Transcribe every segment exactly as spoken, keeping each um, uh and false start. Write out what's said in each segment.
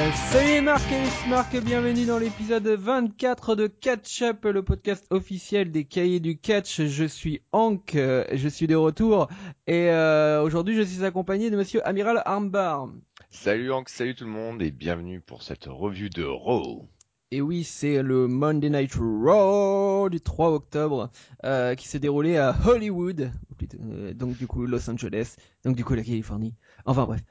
Salut Marc et Marc, bienvenue dans l'épisode vingt-quatre de Catch Up, le podcast officiel des cahiers du catch. Je suis Hank, euh, je suis de retour et euh, aujourd'hui je suis accompagné de monsieur Amiral Armbar. Salut Hank, salut tout le monde et bienvenue pour cette revue de Raw. Et oui, c'est le Monday Night Raw du trois octobre euh, qui s'est déroulé à Hollywood, ou plutôt, euh, donc du coup Los Angeles, donc du coup la Californie. Enfin bref.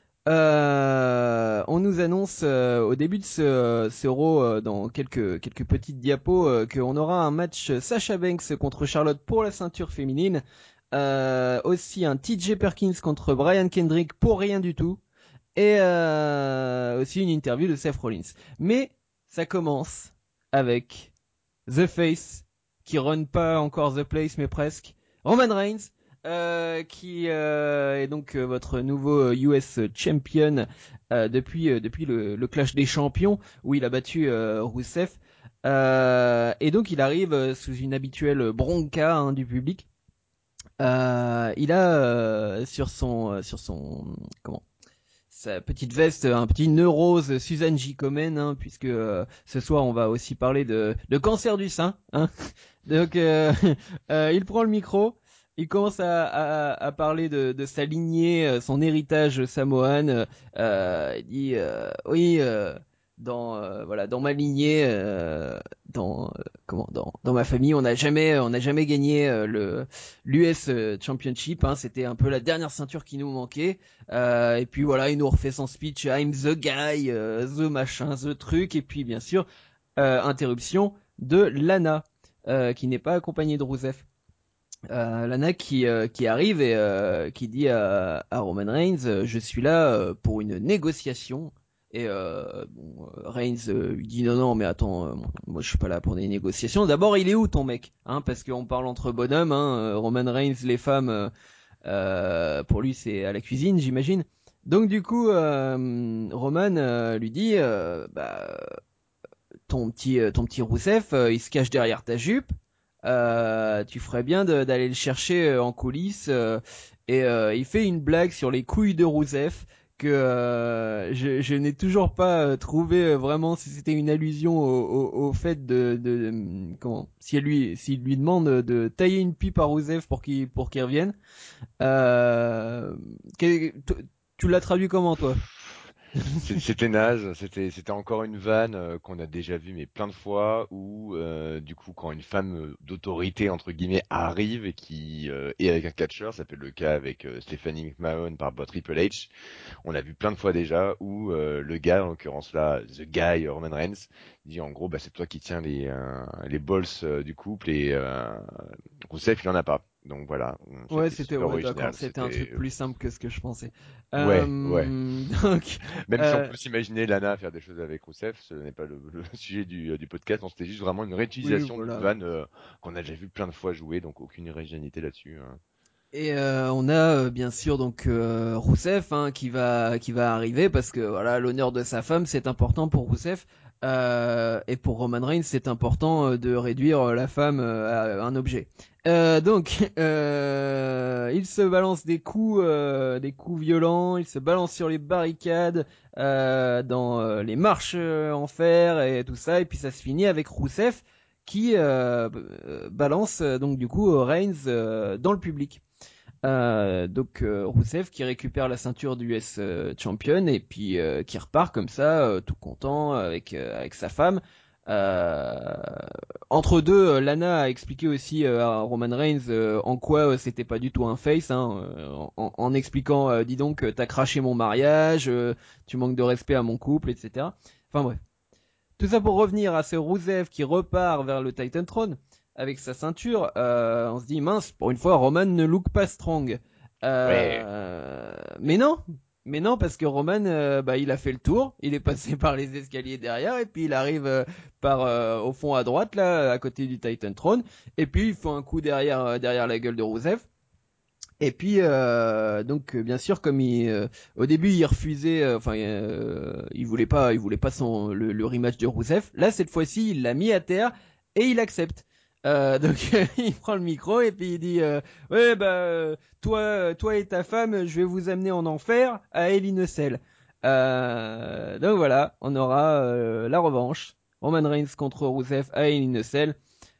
Euh, on nous annonce euh, au début de ce, ce Raw, euh, dans quelques, quelques petites diapos, euh, qu'on aura un match Sasha Banks contre Charlotte pour la ceinture féminine. Euh, aussi un T J Perkins contre Brian Kendrick pour rien du tout. Et euh, aussi une interview de Seth Rollins. Mais ça commence avec The Face, qui run pas encore The Place, mais presque. Roman Reigns, euh, qui euh, est donc euh, votre nouveau U S champion euh, depuis euh, depuis le, le Clash des Champions, où il a battu euh, Rusev. Euh, et donc il arrive euh, sous une habituelle bronca hein, du public. Euh, il a euh, sur son euh, sur son comment sa petite veste, un petit neurose Suzanne J. Komen, hein, puisque euh, ce soir on va aussi parler de, de cancer du sein. Hein. Donc euh, euh, il prend le micro, il commence à, à, à parler de, de sa lignée, son héritage samoan. Euh, il dit euh, oui, euh, dans euh, voilà, dans ma lignée, euh, dans euh, comment, dans dans ma famille, on n'a jamais on n'a jamais gagné euh, le l'U S Championship. Hein, c'était un peu la dernière ceinture qui nous manquait. Euh, et puis voilà, il nous refait son speech, I'm the guy, euh, the machin, the truc, et puis bien sûr, euh, interruption de Lana, euh, qui n'est pas accompagnée de Rusev. Euh, Lana qui euh, qui arrive et euh, qui dit à, à Roman Reigns, euh, je suis là euh, pour une négociation. Et euh, bon, euh, Reigns euh, lui dit non non mais attends, euh, moi je suis pas là pour des négociations. D'abord il est où ton mec, hein, parce qu'on parle entre bonhommes, hein, euh, Roman Reigns les femmes. Euh, euh, pour lui, c'est à la cuisine, j'imagine. Donc du coup, euh, Roman euh, lui dit, euh, bah, ton petit, euh, ton petit Rousseff, euh, il se cache derrière ta jupe. Euh, tu ferais bien de, d'aller le chercher euh, en coulisses. Euh, et euh, il fait une blague sur les couilles de Rousseff que euh, je, je n'ai toujours pas euh, trouvé euh, vraiment si c'était une allusion au, au, au fait de, de, de comment si elle lui s'il lui demande de tailler une pipe à Rousseff pour qu'il pour qu'il revienne. Euh, tu, tu l'as traduit comment toi? C'était naze, c'était c'était encore une vanne euh, qu'on a déjà vue mais plein de fois où euh, du coup quand une femme euh, d'autorité entre guillemets arrive et qui euh, est avec un catcheur, ça peut être le cas avec euh, Stephanie McMahon par rapport à Triple H. On l'a vu plein de fois déjà où euh, le gars, en l'occurrence là, the guy Roman Reigns, dit en gros bah c'est toi qui tiens les euh, les balls euh, du couple et euh, Rousseff il en a pas. Donc voilà, Ouais, c'était c'était super ouais, d'accord, original, c'était un truc c'était plus simple que ce que je pensais. ouais ouais. Euh, donc, Même si on euh, peut s'imaginer Lana faire des choses avec Rousseff, ce n'est pas le, le sujet du, du podcast. Non, c'était juste vraiment une oui, réutilisation d'une voilà. vanne euh, qu'on a déjà vu plein de fois jouer, donc aucune originalité là-dessus. Hein. Et euh, on a euh, bien sûr donc euh, Rousseff hein, qui va qui va arriver parce que voilà l'honneur de sa femme c'est important pour Rousseff euh, et pour Roman Reigns c'est important euh, de réduire euh, la femme euh, à un objet. Euh, donc euh, il se balance des coups euh, des coups violents, il se balance sur les barricades, euh, dans euh, les marches euh, en fer et tout ça et puis ça se finit avec Rousseff qui euh, balance euh, donc du coup Reigns euh, dans le public. Euh, donc euh, Rousseff qui récupère la ceinture du U S euh, Champion et puis euh, qui repart comme ça, euh, tout content avec euh, avec sa femme. Euh, entre deux, euh, Lana a expliqué aussi euh, à Roman Reigns euh, en quoi euh, c'était pas du tout un face, hein, euh, en, en expliquant, euh, dis donc, euh, t'as craché mon mariage, euh, tu manques de respect à mon couple, et cetera. Enfin bref. Tout ça pour revenir à ce Rusev qui repart vers le Titan Throne avec sa ceinture. Euh, on se dit mince, pour une fois Roman ne look pas strong. Ouais. Euh, mais non, mais non parce que Roman, euh, bah il a fait le tour, il est passé par les escaliers derrière et puis il arrive euh, par euh, au fond à droite là, à côté du Titan Throne et puis il fait un coup derrière euh, derrière la gueule de Rusev. Et puis euh, donc euh, bien sûr comme il euh, au début il refusait euh, enfin euh, il voulait pas il voulait pas son le, le rematch de Rousseff. Là cette fois-ci il l'a mis à terre et il accepte. Euh, donc il prend le micro et puis il dit euh, ouais bah euh, toi toi et ta femme je vais vous amener en enfer à Hell in a Cell. Euh, donc voilà, on aura euh, la revanche. Roman Reigns contre Rusev à Hell in a Cell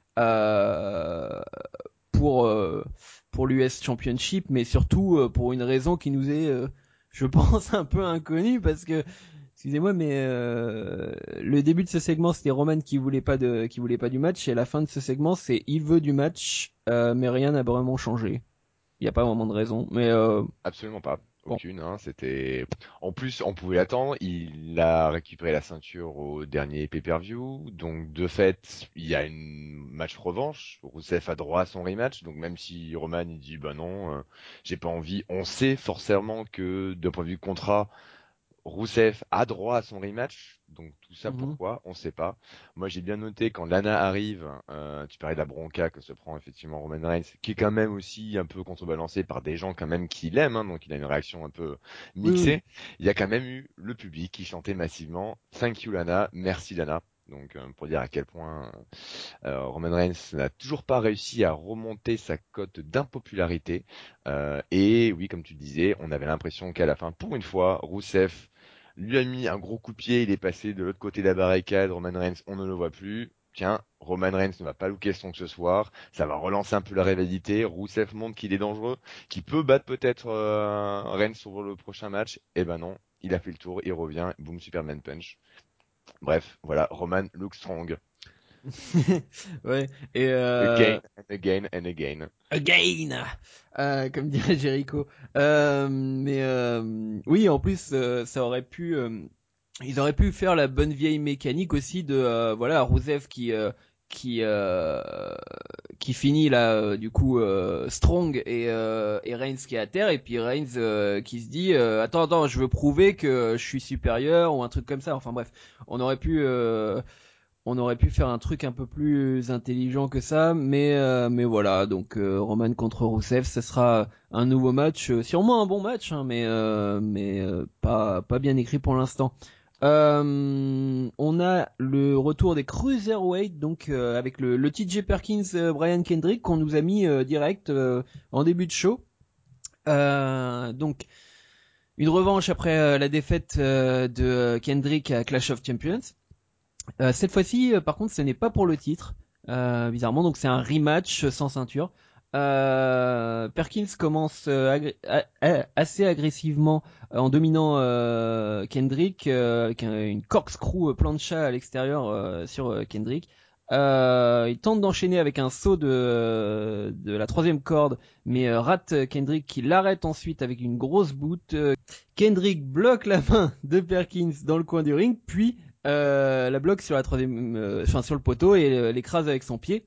euh, pour euh, pour l'U S Championship, mais surtout euh, pour une raison qui nous est, euh, je pense, un peu inconnue parce que excusez-moi, mais euh, le début de ce segment c'était Roman qui voulait pas de qui voulait pas du match et la fin de ce segment c'est il veut du match, euh, mais rien n'a vraiment changé. Il n'y a pas vraiment de raison, mais euh, Absolument pas. bon. Aucune, hein. C'était. En plus, on pouvait l'attendre. Il a récupéré la ceinture au dernier pay-per-view. Donc, de fait, il y a une match revanche. Rousseff a droit à son rematch. Donc, même si Roman, il dit, bah non, euh, j'ai pas envie. On sait forcément que, d'un point de vue contrat, Rousseff a droit à son rematch, donc tout ça Mhm. pourquoi, on sait pas. Moi j'ai bien noté quand Lana arrive, euh, tu parlais de la bronca que se prend effectivement Roman Reigns, qui est quand même aussi un peu contrebalancé par des gens quand même qui l'aiment, hein, donc il a une réaction un peu Oui, oui. mixée. Il y a quand même eu le public qui chantait massivement Thank you Lana, merci Lana. Donc euh, pour dire à quel point euh, Roman Reigns n'a toujours pas réussi à remonter sa cote d'impopularité. Euh, et oui, comme tu disais, on avait l'impression qu'à la fin, pour une fois, Rousseff lui a mis un gros coup de pied. Il est passé de l'autre côté de la barricade. Roman Reigns, on ne le voit plus. Tiens, Roman Reigns ne va pas looker son ce soir. Ça va relancer un peu la rivalité. Rousseff montre qu'il est dangereux, qu'il peut battre peut-être euh, Reigns sur le prochain match. Eh ben non, il a fait le tour, il revient. Boom, Superman Punch. Bref, voilà, Roman look strong. Ouais. Et Again euh, and again and again. again, euh, comme dirait Jericho. Euh, mais euh, oui, en plus, euh, ça aurait pu, euh, ils auraient pu faire la bonne vieille mécanique aussi de, euh, voilà, Rusev qui euh, qui euh, qui finit là, euh, du coup, euh, strong et euh, et Reigns qui est à terre et puis Reigns euh, qui se dit, euh, attends, attends, je veux prouver que je suis supérieur ou un truc comme ça. Enfin bref, on aurait pu. Euh, on aurait pu faire un truc un peu plus intelligent que ça, mais euh, mais voilà. Donc euh, Roman contre Rousseff, ce sera un nouveau match, euh, sûrement un bon match, hein, mais euh, mais euh, pas pas bien écrit pour l'instant. Euh, on a le retour des cruiserweight, donc euh, avec le, le T J Perkins, euh, Brian Kendrick qu'on nous a mis euh, direct euh, en début de show. Euh, donc une revanche après euh, la défaite euh, de Kendrick à Clash of Champions. Euh, cette fois-ci, euh, par contre, ce n'est pas pour le titre, euh, bizarrement. Donc c'est un rematch sans ceinture. Euh, Perkins commence euh, agré- a- a- assez agressivement euh, en dominant euh, Kendrick euh, avec un- une corkscrew euh, plancha à l'extérieur euh, sur euh, Kendrick. Euh, il tente d'enchaîner avec un saut de, de la troisième corde, mais euh, rate Kendrick qui l'arrête ensuite avec une grosse boot. Euh, Kendrick bloque la main de Perkins dans le coin du ring, puis euh, la bloque sur la troisième, euh, enfin sur le poteau et euh, l'écrase avec son pied.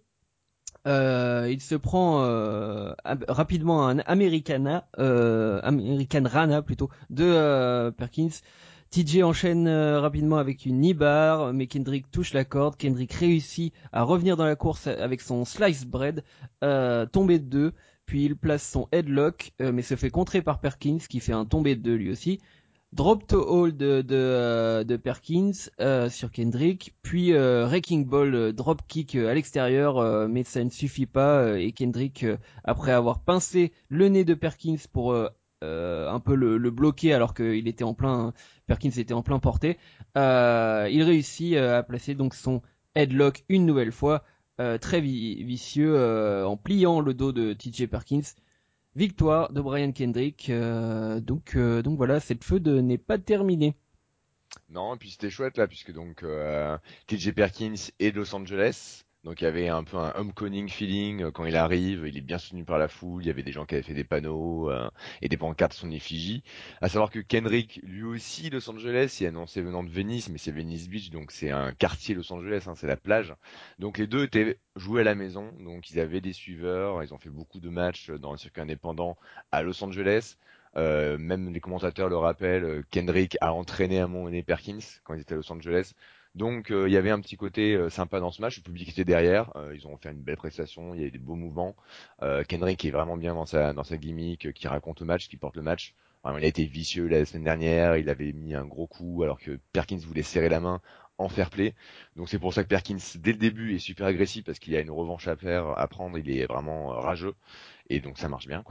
Euh, il se prend euh, rapidement un Americana, euh, American Rana plutôt de euh, Perkins. T J enchaîne euh, rapidement avec une knee bar, mais Kendrick touche la corde. Kendrick réussit à revenir dans la course avec son slice bread, euh, tombé de deux. Puis il place son headlock, euh, mais se fait contrer par Perkins qui fait un tombé de deux lui aussi. Drop to hold de, de, euh, de Perkins euh, sur Kendrick, puis euh, Wrecking Ball euh, drop kick euh, à l'extérieur, euh, mais ça ne suffit pas euh, et Kendrick, euh, après avoir pincé le nez de Perkins pour euh, euh, un peu le, le bloquer alors qu'il était en plein, Perkins était en plein porté, euh, il réussit euh, à placer donc son headlock une nouvelle fois, euh, très vi- vicieux euh, en pliant le dos de T J Perkins. Victoire de Brian Kendrick. Euh, donc, euh, donc voilà, cette feud n'est pas terminée. Non, et puis c'était chouette là, puisque donc euh, T J Perkins est de Los Angeles, donc il y avait un peu un homecoming feeling euh, quand il arrive, il est bien soutenu par la foule, il y avait des gens qui avaient fait des panneaux euh, et des pancartes son effigie. À savoir que Kendrick, lui aussi Los Angeles, il est annoncé venant de Venice, mais c'est Venice Beach, donc c'est un quartier Los Angeles, hein, c'est la plage. Donc les deux étaient joués à la maison, donc ils avaient des suiveurs, ils ont fait beaucoup de matchs dans le circuit indépendant à Los Angeles. Euh, même les commentateurs le rappellent, euh, Kendrick a entraîné à un moment donné Perkins quand ils étaient à Los Angeles. Donc euh, il y avait un petit côté euh, sympa dans ce match, le public était derrière, euh, ils ont fait une belle prestation, il y avait des beaux mouvements. Euh, Kendrick est vraiment bien dans sa dans sa gimmick, euh, qui raconte le match, qui porte le match. Vraiment, il a été vicieux la semaine dernière, il avait mis un gros coup alors que Perkins voulait serrer la main en fair play. Donc c'est pour ça que Perkins dès le début est super agressif parce qu'il y a une revanche à faire, à prendre, il est vraiment euh, rageux et donc ça marche bien quoi.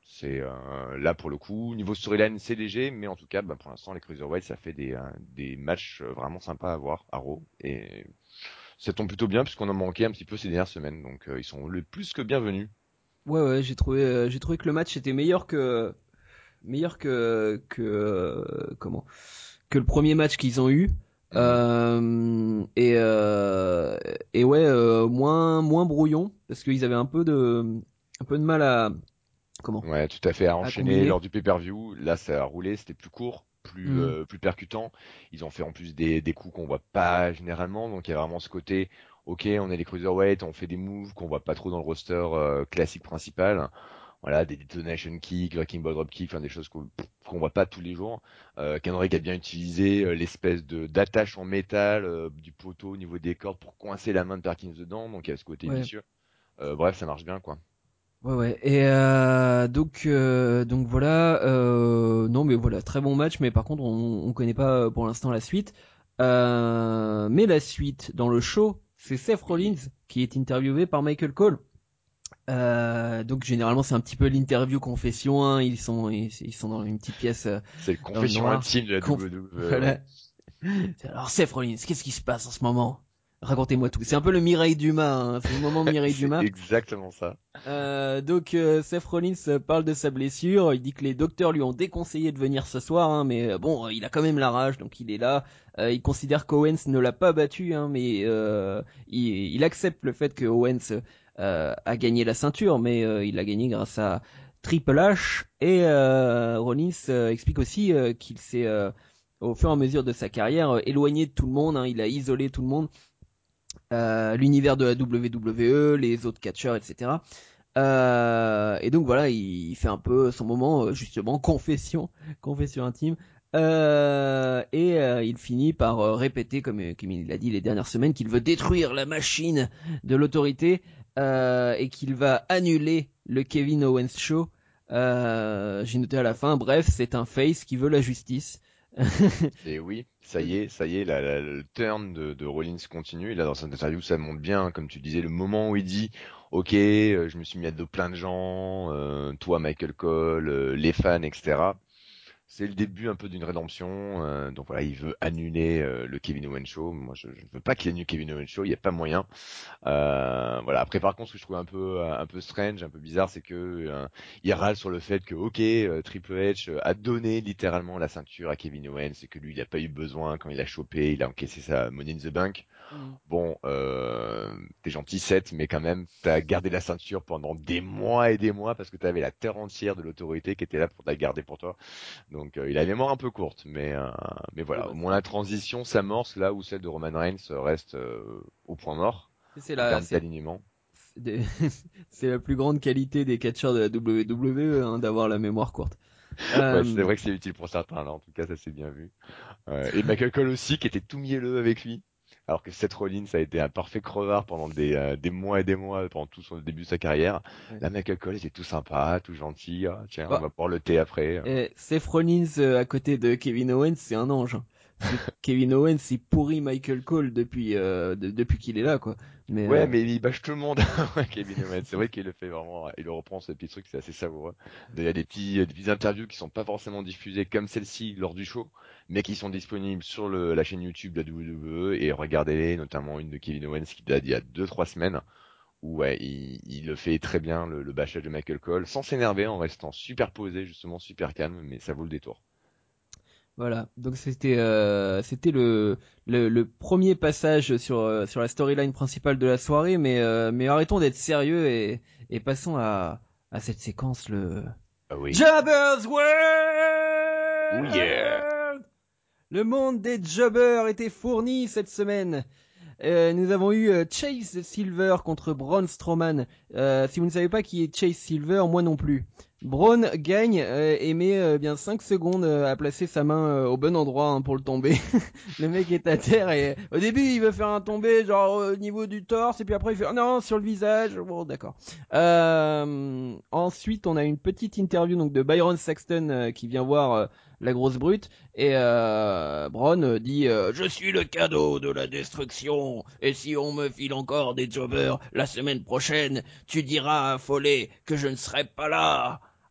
C'est euh, là pour le coup, niveau storyline c'est léger, mais en tout cas, bah, pour l'instant les Cruiserweight ça fait des euh, des matchs euh, vraiment sympas à voir à Raw et ça tombe plutôt bien puisqu'on en manquait un petit peu ces dernières semaines, donc euh, ils sont le plus que bienvenus. Ouais, ouais, j'ai trouvé, euh, j'ai trouvé que le match était meilleur que, meilleur que, que, euh, comment, que le premier match qu'ils ont eu. Mhm. Euh, et, euh, et ouais, euh, moins, moins brouillon parce qu'ils avaient un peu de, un peu de mal à, comment, Ouais, tout à fait, à à enchaîner combiner. lors du pay-per-view. Là, ça a roulé, c'était plus court, plus Hmm. euh, plus percutant. Ils ont fait en plus des, des coups qu'on voit pas généralement, donc il y a vraiment ce côté, ok, on est les cruiserweight, on fait des moves qu'on voit pas trop dans le roster euh, classique principal. Voilà, des detonation kicks, wrecking ball drop kick, enfin des choses qu'on qu'on voit pas tous les jours. Euh, Kendrick a bien utilisé euh, l'espèce de d'attache en métal euh, du poteau au niveau des cordes pour coincer la main de Perkins dedans, donc il y a ce côté Ouais, vicieux. Euh, bref, ça marche bien quoi. ouais, ouais. Et euh, donc, euh, donc voilà. Euh, non, mais voilà, très bon match. Mais par contre, on, on connaît pas euh, pour l'instant la suite. Euh, mais la suite dans le show, c'est Seth Rollins Oui, qui est interviewé par Michael Cole. Euh, donc généralement c'est un petit peu l'interview confession. Hein. Ils sont ils, ils sont dans une petite pièce euh, c'est le dans le confession noir. intime de la Conf- W W E, ouais. voilà. Alors Seth Rollins, qu'est-ce qui se passe en ce moment? Racontez-moi tout. C'est un peu le Mireille Dumas. Hein. C'est le moment Mireille C'est Dumas. exactement ça. Euh, donc euh, Seth Rollins euh, parle de sa blessure, il dit que les docteurs lui ont déconseillé de venir ce soir, hein, mais euh, bon, euh, il a quand même la rage, donc il est là. Euh, il considère qu'Owens ne l'a pas battu, hein, mais euh, il, il accepte le fait que Owens euh, a gagné la ceinture, mais euh, il l'a gagné grâce à Triple H. Et euh, Rollins euh, explique aussi euh, qu'il s'est, euh, au fur et à mesure de sa carrière, euh, éloigné de tout le monde, hein, il a isolé tout le monde, euh, l'univers de la W W E, les autres catcheurs, et cetera. Euh, et donc voilà, il, il fait un peu son moment euh, justement confession, confession intime. Euh, et euh, il finit par euh, répéter, comme, euh, comme il l'a dit les dernières semaines, qu'il veut détruire la machine de l'autorité euh, et qu'il va annuler le Kevin Owens Show. Euh, j'ai noté à la fin, bref, c'est un face qui veut la justice. Et oui, ça y est, ça y est, la- la- le turn de, de Rollins continue. Et là, dans cette interview, ça montre bien, hein, comme tu disais, le moment où il dit, ok, euh, je me suis mis à dos plein de gens, euh, toi, Michael Cole, euh, les fans, et cetera. C'est le début un peu d'une rédemption. Euh, donc voilà, il veut annuler euh, le Kevin Owens Show. Moi, je, je ne veux pas qu'il annule Kevin Owens Show. Il n'y a pas moyen. Euh, voilà. Après, par contre, ce que je trouve un peu un peu strange, un peu bizarre, c'est que euh, il râle sur le fait que ok, euh, Triple H euh, a donné littéralement la ceinture à Kevin Owens et que lui, il n'a pas eu besoin quand il a chopé, il a encaissé sa Money in the Bank. Mm. Bon, euh, t'es gentil Seth, mais quand même, t'as gardé la ceinture pendant des mois et des mois parce que t'avais la terre entière de l'autorité qui était là pour te la garder pour toi. Donc euh, il a la mémoire un peu courte, mais euh, mais Oui, voilà, bah, au moins la transition s'amorce là où celle de Roman Reigns reste euh, au point mort c'est en la, termes c'est d'alignement. c'est des- c'est la plus grande qualité des catcheurs de la W W E, hein, d'avoir la mémoire courte. Ouais, c'est Euh, vrai que c'est utile pour certains là, en tout cas ça c'est bien vu. Euh, et Michael Cole aussi qui était tout mielleux avec lui. Alors que Seth Rollins a été un parfait crevard pendant des, euh, des mois et des mois, pendant tout son début de sa carrière. ouais. Là, Michael Cole était tout sympa, tout gentil. Ah, tiens, on Bah, va boire le thé après. Eh, Seth Rollins euh, à côté de Kevin Owens, c'est un ange. Hein. Parce que Kevin Owens, il pourrit Michael Cole depuis euh, de- depuis qu'il est là, quoi. Mais Ouais, euh, mais il bâche tout le monde, Kevin Owens. C'est vrai qu'il le fait vraiment, il le reprend ce petit truc, c'est assez savoureux. Il y a des petits, des petites interviews qui sont pas forcément diffusées comme celle-ci lors du show, mais qui sont disponibles sur le, la chaîne YouTube de la W W E et regardez-les, notamment une de Kevin Owens qui date d'il y a deux trois semaines, où ouais, il, il le fait très bien, le, le bâchage de Michael Cole, sans s'énerver, en restant super posé, justement super calme, mais ça vaut le détour. voilà. Donc c'était euh, c'était le, le le premier passage sur euh, sur la storyline principale de la soirée. Mais euh, mais arrêtons d'être sérieux et et passons à à cette séquence, le Ah oui. Jobber's Oh yeah! World. Le monde des jobbers était fourni cette semaine. Euh, nous avons eu euh, Chase Silver contre Braun Strowman. Euh, si vous ne savez pas qui est Chase Silver, moi non plus. Braun gagne euh, et met euh, bien cinq secondes euh, à placer sa main euh, au bon endroit, hein, pour le tomber. Le mec est à terre et au début il veut faire un tombé genre au niveau du torse et puis après il fait oh non sur le visage. Bon d'accord. Euh, ensuite on a une petite interview donc de Byron Saxton euh, qui vient voir euh, la grosse brute. Et euh, Braun dit euh, je suis le cadeau de la destruction. Et si on me file encore des jobbers la semaine prochaine, tu diras à Foley que je ne serai pas là.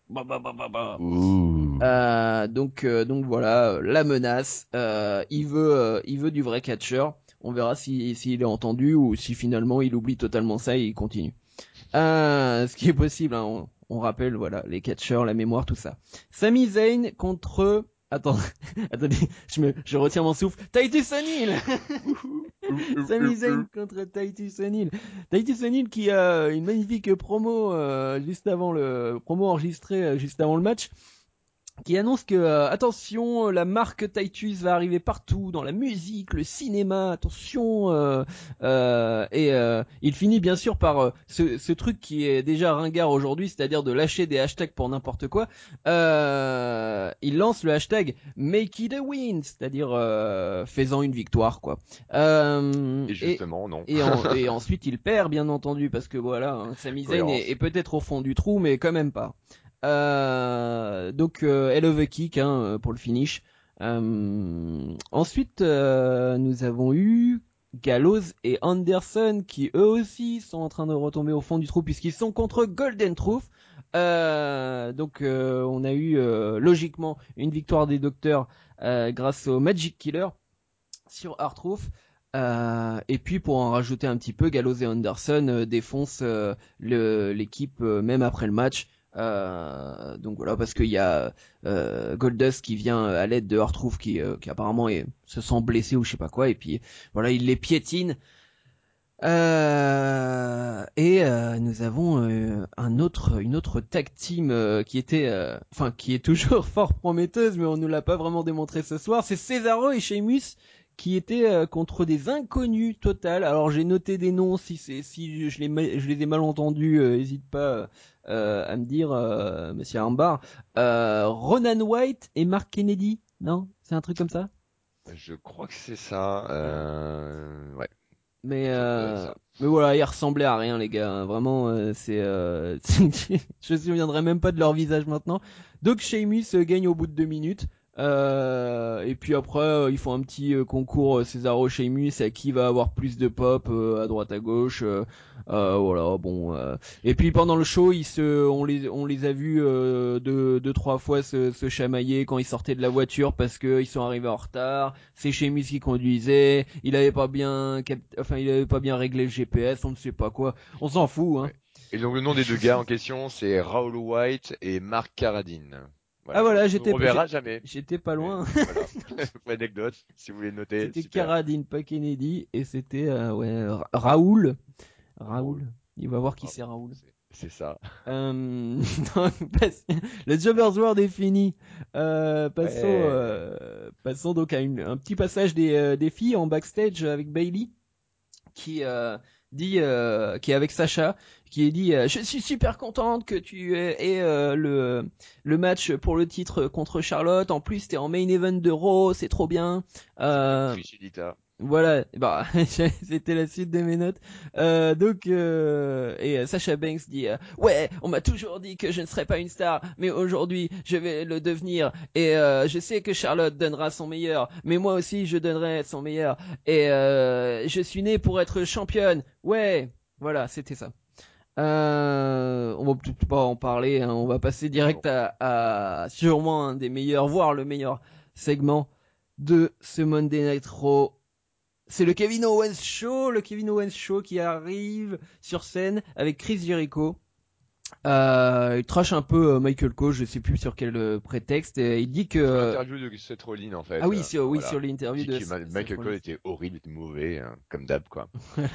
Bah, bah, bah, bah, bah. Ouh. Euh, donc, euh, donc voilà, euh, la menace. Euh, il veut, euh, il veut du vrai catcheur. On verra si, s'il est entendu ou si finalement il oublie totalement ça et il continue. Euh, ce qui est possible, hein, on, on rappelle, voilà, les catcheurs, la mémoire, tout ça. Sami Zayn contre... Attends, attendez, je me, je retiens mon souffle. Titus O'Neil. Ouh, ouh, ouh, Sami ouh, Zayn ouh. contre Titus O'Neil. Titus O'Neil qui a une magnifique promo euh, juste avant le promo enregistrée euh, juste avant le match, qui annonce que euh, attention, la marque Titus va arriver partout dans la musique, le cinéma, attention euh, euh, et euh, il finit bien sûr par euh, ce, ce truc qui est déjà ringard aujourd'hui, c'est-à-dire de lâcher des hashtags pour n'importe quoi. Euh, il lance le hashtag Make it a win, c'est-à-dire euh, faisant une victoire quoi. Euh, Et et justement, non. et, en, et ensuite il perd bien entendu parce que voilà, hein, Sami Zayn est, est Cohérence. peut-être au fond du trou mais quand même pas. Euh, donc euh, Hell of a Kick hein, pour le finish. Euh, ensuite, euh, nous avons eu Gallows et Anderson qui eux aussi sont en train de retomber au fond du trou puisqu'ils sont contre Golden Truth. Euh, donc euh, on a eu euh, logiquement une victoire des docteurs euh, grâce au Magic Killer sur R-Truth. Euh, et puis pour en rajouter un petit peu, Gallows et Anderson euh, défoncent euh, le, l'équipe euh, même après le match. Euh, donc voilà, parce qu'il y a euh, Goldust qui vient à l'aide de R-Truth qui, euh, qui apparemment est, se sent blessé ou je sais pas quoi, et puis voilà, il les piétine. Euh, et euh, nous avons euh, un autre, une autre tag team euh, qui était, euh, enfin qui est toujours fort prometteuse, mais on ne l'a pas vraiment démontré ce soir. C'est Cesaro et Sheamus qui étaient euh, contre des inconnus total. Alors j'ai noté des noms si c'est, si je les, je les ai mal entendus, euh, hésite pas euh, à me dire, euh, Monsieur Armbar. Euh, Ronan White et Mark Kennedy, non, c'est un truc comme ça. Je crois que c'est ça. Euh... Ouais, Mais ça doit être euh, ça. mais voilà, ils ressemblaient à rien les gars. Hein. Vraiment, euh, c'est euh, je me souviendrai même pas de leur visage maintenant. Donc Sheamus euh, gagne au bout de deux minutes. Euh, et puis après, euh, ils font un petit euh, concours euh, Cesaro Sheamus à qui va avoir plus de pop euh, à droite à gauche. Euh, euh, voilà, bon. Euh. Et puis pendant le show, ils se, on les, on les a vus euh, deux, deux, trois fois se, se chamailler quand ils sortaient de la voiture parce que ils sont arrivés en retard. C'est Sheamus qui conduisait. Il avait pas bien, cap... enfin, il avait pas bien réglé le G P S. On ne sait pas quoi. On s'en fout, hein. Ouais. Et donc le nom des deux gars en question, c'est Raoul White et Mark Carradine. Ah Voilà. voilà, On ne j'étais, reverra jamais. j'étais pas Mais loin. voilà. Anecdote, si vous voulez noter, C'était super. Carradine, pas Kennedy, et c'était euh, ouais Ra- Raoul. Raoul. Raoul. Il va voir qui Ah, c'est Raoul. c'est c'est ça. Euh... le Jobbers World est fini. Euh, passons, Ouais. euh, passons donc à une, un petit passage des, euh, des filles en backstage avec Bailey qui euh, dit, euh, qui est avec Sacha, qui dit euh, je suis super contente que tu aies, aies, euh, le le match pour le titre contre Charlotte. En plus, t'es en main event de Raw, c'est trop bien. C'est comme Euh, Trish Elita. voilà, bah c'était la suite de mes notes. Euh, donc euh, et euh, Sasha Banks dit euh, ouais, on m'a toujours dit que je ne serais pas une star, mais aujourd'hui je vais le devenir et euh, je sais que Charlotte donnera son meilleur, mais moi aussi je donnerai son meilleur et euh, je suis née pour être championne. Ouais, voilà, c'était ça. Euh, on va peut-être pas en parler, hein, on va passer Non. direct à, à sûrement un des meilleurs, voire le meilleur segment de ce Monday Night Raw. C'est le Kevin Owens Show, le Kevin Owens Show qui arrive sur scène avec Chris Jericho. Euh, il trash un peu euh, Michael Cole, je sais plus sur quel euh, prétexte. Et il dit que Sur euh, l'interview de Seth Rollins, en ah fait, oui, euh, sur, oui voilà. sur Il l'interview dit de que S- Ma- Seth Michael Rollins. Cole était horrible, était mauvais, hein, comme d'hab, quoi.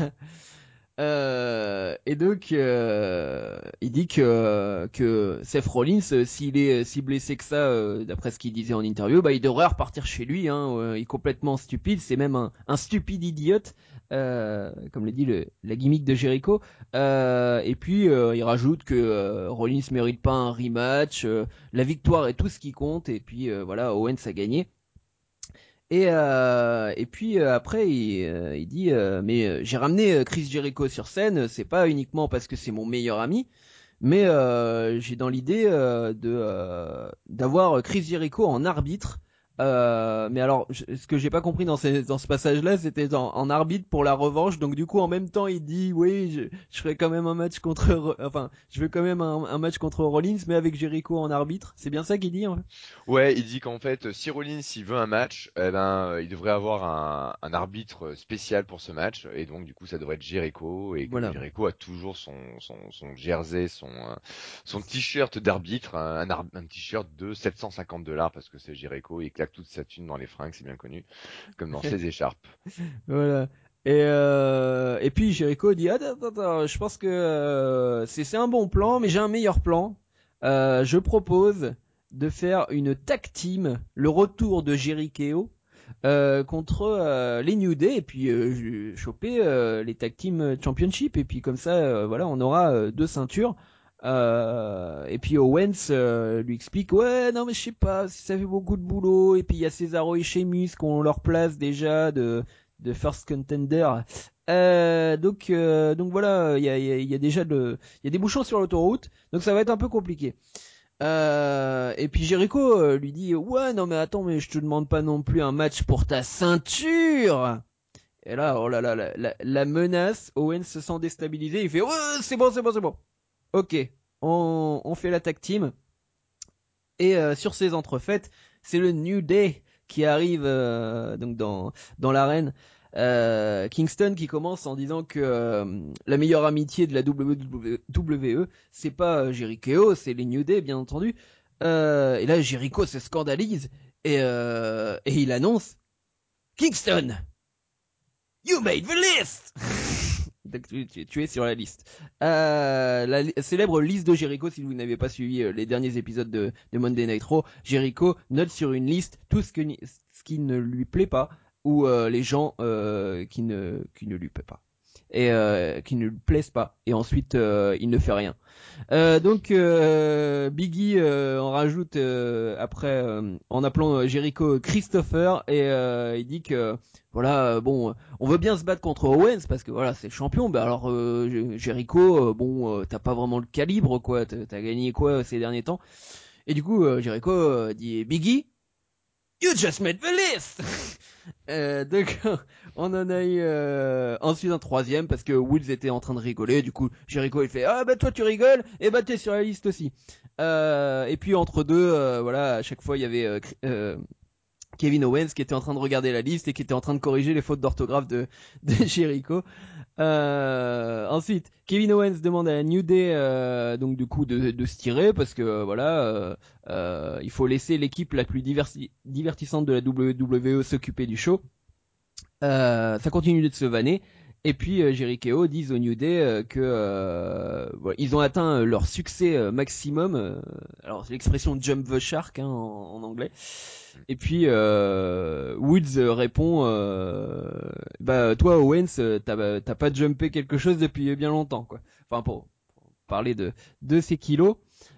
Euh, et donc euh, il dit que que Seth Rollins, euh, s'il est si blessé que ça, euh, d'après ce qu'il disait en interview, bah il devrait repartir chez lui. Hein, euh, il est complètement stupide, c'est même un, un stupide idiote, euh, comme le dit le, la gimmick de Jericho. Euh, et puis euh, il rajoute que euh, Rollins mérite pas un rematch, euh, la victoire est tout ce qui compte. Et puis euh, voilà, Owens a gagné. Et, euh, et puis euh, après, il, euh, il dit euh, mais euh, j'ai ramené euh, Chris Jericho sur scène, c'est pas uniquement parce que c'est mon meilleur ami, mais euh, j'ai dans l'idée euh, de euh, d'avoir Chris Jericho en arbitre Euh, mais alors, je- ce que j'ai pas compris dans, ces, dans ce passage-là, c'était en, en arbitre pour la revanche. Donc du coup, en même temps, il dit, oui, je, je ferai quand même un match contre, Ro- enfin, je veux quand même un, un match contre Rollins, mais avec Jericho en arbitre. C'est bien ça qu'il dit, en fait. Ouais, il dit qu'en fait, si Rollins s'il veut un match, eh ben, euh, il devrait avoir un, un arbitre spécial pour ce match, et donc du coup, ça devrait être Jericho, et que Voilà. Jericho a toujours son son, son jersey, son euh, son t-shirt d'arbitre, un, ar- un t-shirt de sept cent cinquante dollars parce que c'est Jericho, il claque toute sa thune dans les fringues, c'est bien connu, comme dans ses écharpes. Voilà. Et euh, et puis Jericho dit, attends, attends, attends, je pense que euh, c'est c'est un bon plan, mais j'ai un meilleur plan. Euh, je propose de faire une tag team, le retour de Jericho euh, contre euh, les New Day, et puis euh, je- choper euh, les tag team championship, et puis comme ça, euh, voilà, on aura euh, deux ceintures. Euh, et puis Owens euh, lui explique, ouais, non mais je sais pas, si ça fait beaucoup de boulot, et puis il y a Cesaro et Sheamus qu'on leur place déjà de de first contender. Euh, donc euh, donc voilà, il y a, y, a, y a déjà de, il y a des bouchons sur l'autoroute, donc ça va être un peu compliqué. Euh, et puis Jericho euh, lui dit, ouais, non mais attends, mais je te demande pas non plus un match pour ta ceinture. Et là, oh là là, la, la, la menace, Owens se sent déstabilisé, il fait, ouais, c'est bon, c'est bon, c'est bon. Ok, on, on fait la tag team. Et euh, sur ces entrefaites, c'est le New Day qui arrive euh, donc dans dans l'arène. Euh, Kingston qui commence en disant que euh, la meilleure amitié de la W W E, c'est pas euh, Jericho, c'est les New Day bien entendu. Euh, et là Jericho se scandalise et euh, et il annonce Kingston, you made the list. Donc tu, tu, tu es sur la liste. Euh, la li- célèbre liste de Jericho, si vous n'avez pas suivi euh, les derniers épisodes de, de Monday Night Raw, Jericho note sur une liste tout ce, que, ce qui ne lui plaît pas ou euh, les gens euh, qui, ne, qui ne lui plaisent pas. Et euh, qui ne lui plaisent pas. Et ensuite, euh, il ne fait rien. Euh, donc euh, Biggie euh, en rajoute euh, après euh, en appelant euh, Jericho Christopher et euh, il dit que voilà euh, bon on veut bien se battre contre Owens parce que voilà c'est le champion mais alors euh, Jericho euh, bon euh, t'as pas vraiment le calibre quoi t'as t'as gagné quoi ces derniers temps et du coup euh, Jericho euh, dit Biggie you just made the list. Euh, donc on en a eu euh, ensuite un troisième parce que Woods était en train de rigoler. Du coup, Jericho il fait ah bah toi tu rigoles et bah t'es sur la liste aussi. Euh, et puis entre deux, euh, voilà, à chaque fois il y avait euh, euh, Kevin Owens qui était en train de regarder la liste et qui était en train de corriger les fautes d'orthographe de, de Jericho. Euh, ensuite, Kevin Owens demande à New Day euh, donc du coup de, de se tirer parce que euh, voilà, euh, euh, il faut laisser l'équipe la plus diversi- divertissante de la W W E s'occuper du show. Euh, ça continue de se vanner. Et puis euh, Jericho disent au New Day euh, que euh, voilà, ils ont atteint euh, leur succès euh, maximum. Euh, alors c'est l'expression jump the shark hein, en, en anglais. Et puis euh, Woods euh, répond euh, bah toi Owens euh, t'as t'as pas jumpé quelque chose depuis bien longtemps quoi. Enfin pour, pour parler de de ces kilos.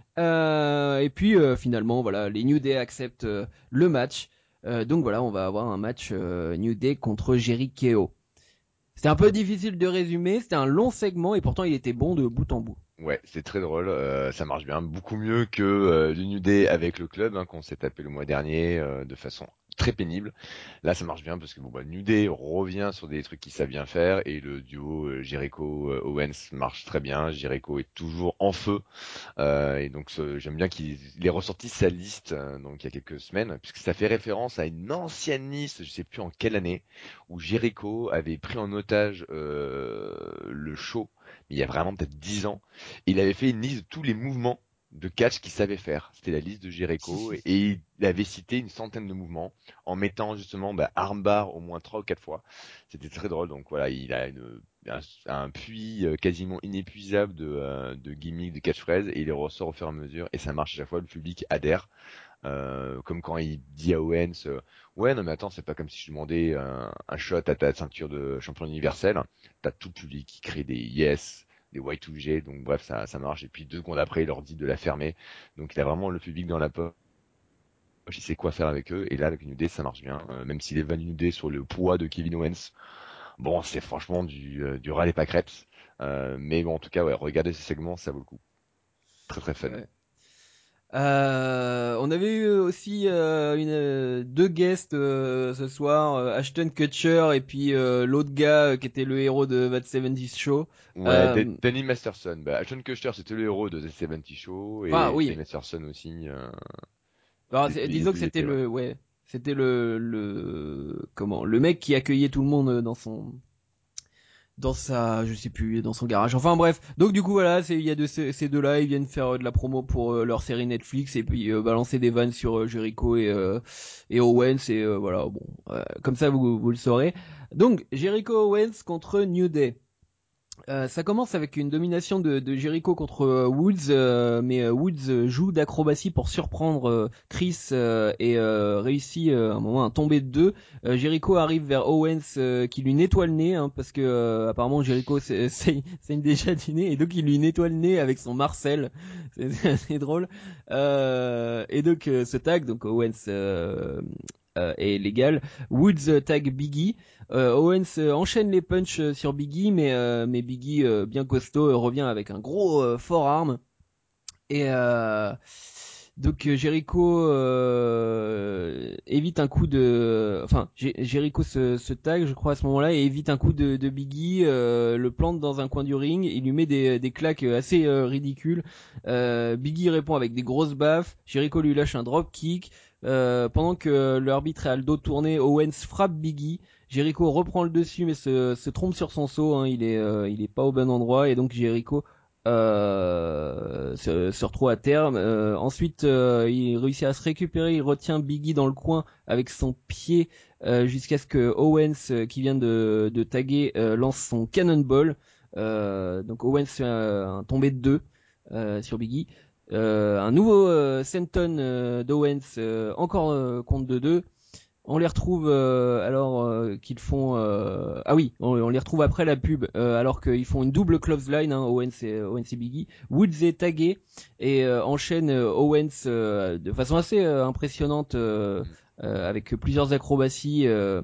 Euh, et puis euh, finalement voilà les New Day acceptent euh, le match. Euh, donc voilà on va avoir un match euh, New Day contre Jericho. C'était un peu difficile de résumer, c'était un long segment et pourtant il était bon de bout en bout. Ouais, c'est très drôle, euh, ça marche bien, beaucoup mieux que euh, le New Day avec le club hein, qu'on s'est tapé le mois dernier euh, de façon très pénible. Là, ça marche bien parce que bon bah New Day revient sur des trucs qu'ils savent bien faire et le duo euh, Jericho euh, Owens marche très bien. Jericho est toujours en feu euh, et donc ce- j'aime bien qu'il il ait ressorti sa liste euh, donc il y a quelques semaines puisque ça fait référence à une ancienne liste, je sais plus en quelle année, où Jericho avait pris en otage euh, le show, mais il y a vraiment peut-être dix ans. Et il avait fait une liste de tous les mouvements de catch qu'il savait faire. C'était la liste de Jericho et il avait cité une centaine de mouvements en mettant justement bah, armbar au moins trois ou quatre fois. C'était très drôle. Donc voilà, il a une, un, un puits euh, quasiment inépuisable de, euh, de gimmicks, de catchphrases et il les ressort au fur et à mesure et ça marche à chaque fois. Le public adhère. Euh, comme quand il dit à Owens, euh, ouais non mais attends c'est pas comme si je demandais un, un shot à ta ceinture de champion universel. T'as tout le public qui crie des yes, des Y deux G, donc bref ça ça marche. Et puis deux secondes après il leur dit de la fermer. Donc il a vraiment le public dans la poche, il sait quoi faire avec eux. Et là avec New Day ça marche bien, euh, même s'il est validé sur le poids de Kevin Owens. Bon c'est franchement du euh, du ras les pâquerettes. Euh, mais bon en tout cas ouais regardez ce segment ça vaut le coup. Très très fun. Ouais. Euh, on avait eu aussi euh, une, euh, deux guests euh, ce soir, euh, Ashton Kutcher et puis euh, l'autre gars euh, qui était le héros de That seventies Show. Ouais, Da- Euh, Danny Masterson. Bah, Ashton Kutcher, c'était le héros de The seventies Show, Enfin et Danny oui, Masterson aussi. Euh, alors, il c'est- il disons que y c'était était, ouais. le, ouais, c'était le, le, comment, le mec qui accueillait tout le monde euh, dans son, dans sa, je sais plus, dans son garage. Enfin bref. Donc du coup voilà, c'est il y a de ces, ces deux-là, ils viennent faire euh, de la promo pour euh, leur série Netflix et puis euh, balancer des vannes sur euh, Jericho et euh, et Owens et euh, voilà bon, euh, comme ça vous vous le saurez. Donc Jericho Owens contre New Day. Euh, ça commence avec une domination de, de Jericho contre euh, Woods, euh, mais euh, Woods euh, joue d'acrobatie pour surprendre euh, Chris euh, et euh, réussit euh, à un moment à tomber de deux. Euh, Jericho arrive vers Owens euh, qui lui nettoie le nez, hein, parce que euh, apparemment Jericho c'est c'est saigne déjà du nez et donc il lui nettoie le nez avec son Marcel. C'est c'est assez drôle. Euh, et donc euh, ce tag, donc Owens euh, euh, est légal. Woods euh, tag Biggie. Euh, Owens euh, enchaîne les punchs euh, sur Biggie, mais, euh, mais Biggie, euh, bien costaud, euh, revient avec un gros euh, forearm. Et euh, donc euh, Jericho euh, évite un coup de... Enfin, Jericho se, se tag, je crois, à ce moment-là, et évite un coup de, de Biggie, euh, le plante dans un coin du ring, il lui met des, des claques assez euh, ridicules. Euh, Biggie répond avec des grosses baffes, Jericho lui lâche un drop kick. Euh, pendant que l'arbitre est à le dos tourné, Owens frappe Biggie. Jericho reprend le dessus mais se, se trompe sur son saut, hein, il est euh, il est pas au bon endroit et donc Jericho euh, se, se retrouve à terme. Euh, ensuite, euh, il réussit à se récupérer, il retient Biggie dans le coin avec son pied euh, jusqu'à ce que Owens, euh, qui vient de, de taguer, euh, lance son cannonball. Euh, donc Owens fait un, un tombé de deux euh, sur Biggie. Euh, un nouveau euh, senton euh, d'Owens, euh, encore euh, contre deux deux. On les retrouve euh, alors euh, qu'ils font euh... ah oui, on, on les retrouve après la pub euh, alors qu'ils font une double clothesline, hein, Owens et Owens et Biggie. Woods est tagué et euh, enchaîne euh, Owens euh, de façon assez euh, impressionnante euh, Mm. euh, avec plusieurs acrobaties euh,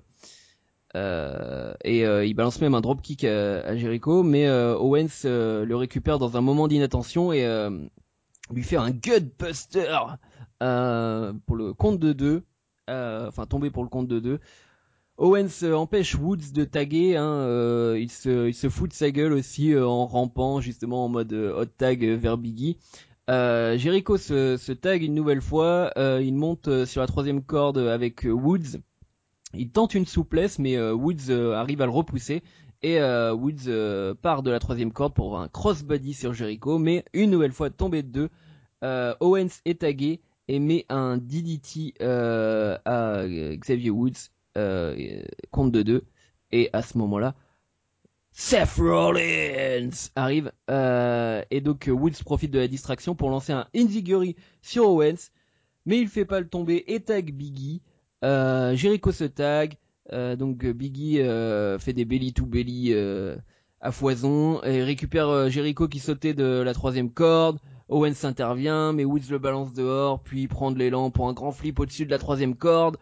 euh, et euh, il balance même un dropkick à, à Jericho, mais euh, Owens euh, le récupère dans un moment d'inattention et euh, lui fait un gutbuster euh, pour le compte de deux. Euh, enfin tomber pour le compte de deux. Owens euh, empêche Woods de taguer, hein, euh, il, se, il se fout de sa gueule aussi euh, en rampant justement en mode euh, hot tag euh, vers Biggie. Euh, Jericho se, se tag une nouvelle fois, euh, il monte euh, sur la troisième corde avec euh, Woods, il tente une souplesse mais euh, Woods euh, arrive à le repousser et euh, Woods euh, part de la troisième corde pour un crossbody sur Jericho, mais une nouvelle fois tombé de deux. Euh, Owens est tagué et met un D D T euh, à euh, Xavier Woods euh, compte de deux. Et à ce moment-là, Seth Rollins arrive euh, et donc euh, Woods profite de la distraction pour lancer un enziguri sur Owens, mais il fait pas le tomber et tag Biggie. Euh, Jericho se tag, euh, donc euh, Biggie euh, fait des belly to belly euh, à foison et récupère euh, Jericho qui sautait de la troisième corde. Owens intervient, mais Woods le balance dehors, puis il prend de l'élan pour un grand flip au-dessus de la troisième corde.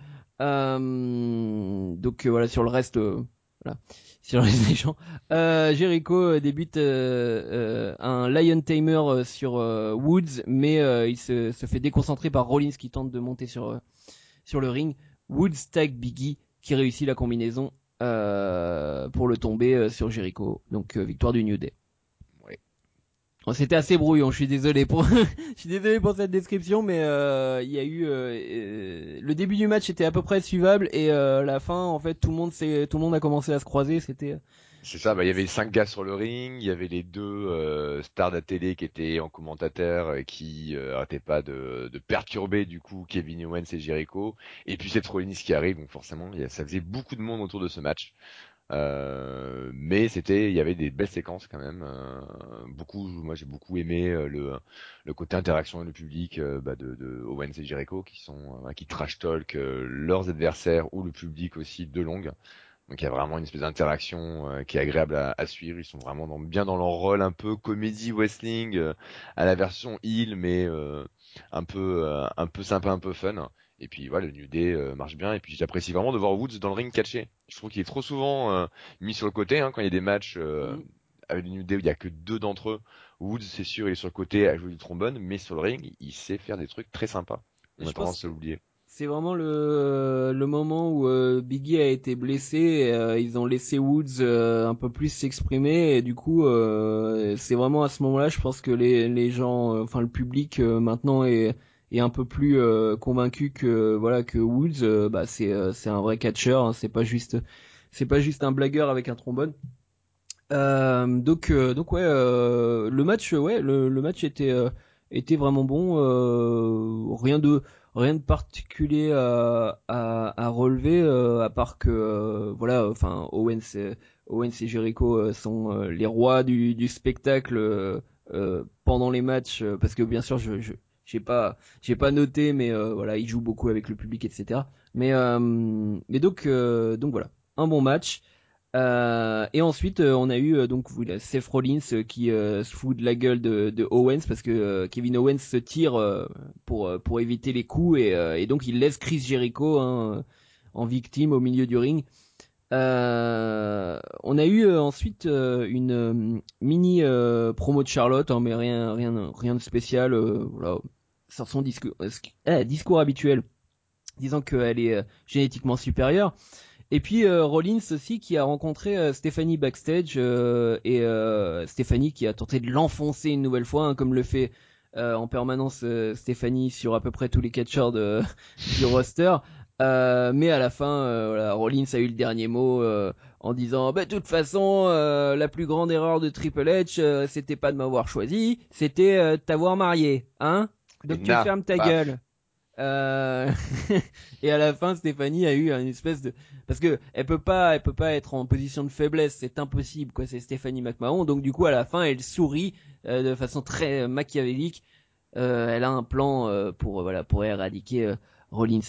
Euh, donc euh, voilà, sur le reste, euh, voilà, sur le reste des gens. Euh, Jericho euh, débute euh, euh, un Lion Tamer euh, sur euh, Woods, mais euh, il se, se fait déconcentrer par Rollins qui tente de monter sur euh, sur le ring. Woods tag Biggie qui réussit la combinaison euh, pour le tomber euh, sur Jericho. Donc euh, victoire du New Day. Ouais. Bon, c'était assez brouillon, je suis désolé pour je suis désolé pour cette description, mais euh, il y a eu euh, euh, le début du match était à peu près suivable et euh, la fin en fait tout le monde s'est tout le monde a commencé à se croiser, c'était C'est ça, bah, il y avait cinq gars sur le ring, il y avait les deux euh, stars de la télé qui étaient en commentateur et qui euh, arrêtaient pas de, de perturber du coup Kevin Owens et Jericho. Et puis c'est Rollins qui arrive, donc forcément il y a- ça faisait beaucoup de monde autour de ce match. Euh, mais c'était, il y avait des belles séquences quand même. Euh, beaucoup, moi j'ai beaucoup aimé euh, le, le côté interaction avec le public euh, bah, de, de Owens et Jericho qui sont euh, qui trash talk euh, leurs adversaires ou le public aussi de longue. Donc il y a vraiment une espèce d'interaction euh, qui est agréable à, à suivre. Ils sont vraiment dans- bien dans leur rôle un peu comédie wrestling euh, à la version heel, mais euh, un peu euh, un peu sympa, un peu fun. Et puis voilà, le New Day euh, marche bien. Et puis j'apprécie vraiment de voir Woods dans le ring catché. Je trouve qu'il est trop souvent euh, mis sur le côté hein, quand il y a des matchs euh, mm. avec le New Day où il y a que deux d'entre eux. Woods, c'est sûr, il est sur le côté à jouer du trombone, mais sur le ring, il sait faire des trucs très sympas. On a Je pense tendance que à l'oublier. c'est vraiment le le moment où euh, Biggie a été blessé. Et, euh, ils ont laissé Woods euh, un peu plus s'exprimer et du coup euh, c'est vraiment à ce moment-là, je pense que les les gens, euh, enfin le public euh, maintenant est est un peu plus euh, convaincu que voilà que Woods, euh, bah c'est euh, c'est un vrai catcheur. Hein, c'est pas juste c'est pas juste un blagueur avec un trombone. Euh, donc euh, donc ouais, euh, le match ouais le, le match était euh, était vraiment bon. Euh, rien de rien de particulier à à, à relever, euh, à part que euh, voilà, enfin Owens et, Owens et Jericho euh, sont euh, les rois du du spectacle euh, euh, pendant les matchs, euh, parce que bien sûr je je j'ai pas j'ai pas noté, mais euh, voilà, ils jouent beaucoup avec le public, etc. Mais euh, mais donc euh, donc voilà, un bon match. Euh, et ensuite, euh, on a eu euh, donc voilà, Seth Rollins euh, qui euh, se fout de la gueule de, de Owens parce que euh, Kevin Owens se tire euh, pour euh, pour éviter les coups, et, euh, et donc il laisse Chris Jericho, hein, en victime au milieu du ring. Euh, on a eu euh, ensuite euh, une euh, mini euh, promo de Charlotte, hein, mais rien rien rien de spécial. Euh, voilà, sur son discours, euh, eh, discours habituel, disant qu'elle est euh, génétiquement supérieure. Et puis euh, Rollins aussi qui a rencontré euh, Stéphanie backstage, euh, et euh, Stéphanie qui a tenté de l'enfoncer une nouvelle fois, hein, comme le fait euh, en permanence euh, Stéphanie sur à peu près tous les catcheurs de, du roster. Euh, mais à la fin, euh, voilà, Rollins a eu le dernier mot euh, en disant bah de toute façon euh, la plus grande erreur de Triple H, euh, c'était pas de m'avoir choisi, c'était euh, de t'avoir marié, hein. Et Donc tu na, fermes ta paf. gueule. Euh... et à la fin, Stéphanie a eu une espèce de, parce que elle peut pas, elle peut pas être en position de faiblesse, c'est impossible, quoi. C'est Stéphanie McMahon, donc du coup à la fin, elle sourit euh, de façon très machiavélique. Euh, elle a un plan euh, pour euh, voilà pour éradiquer euh, Rollins.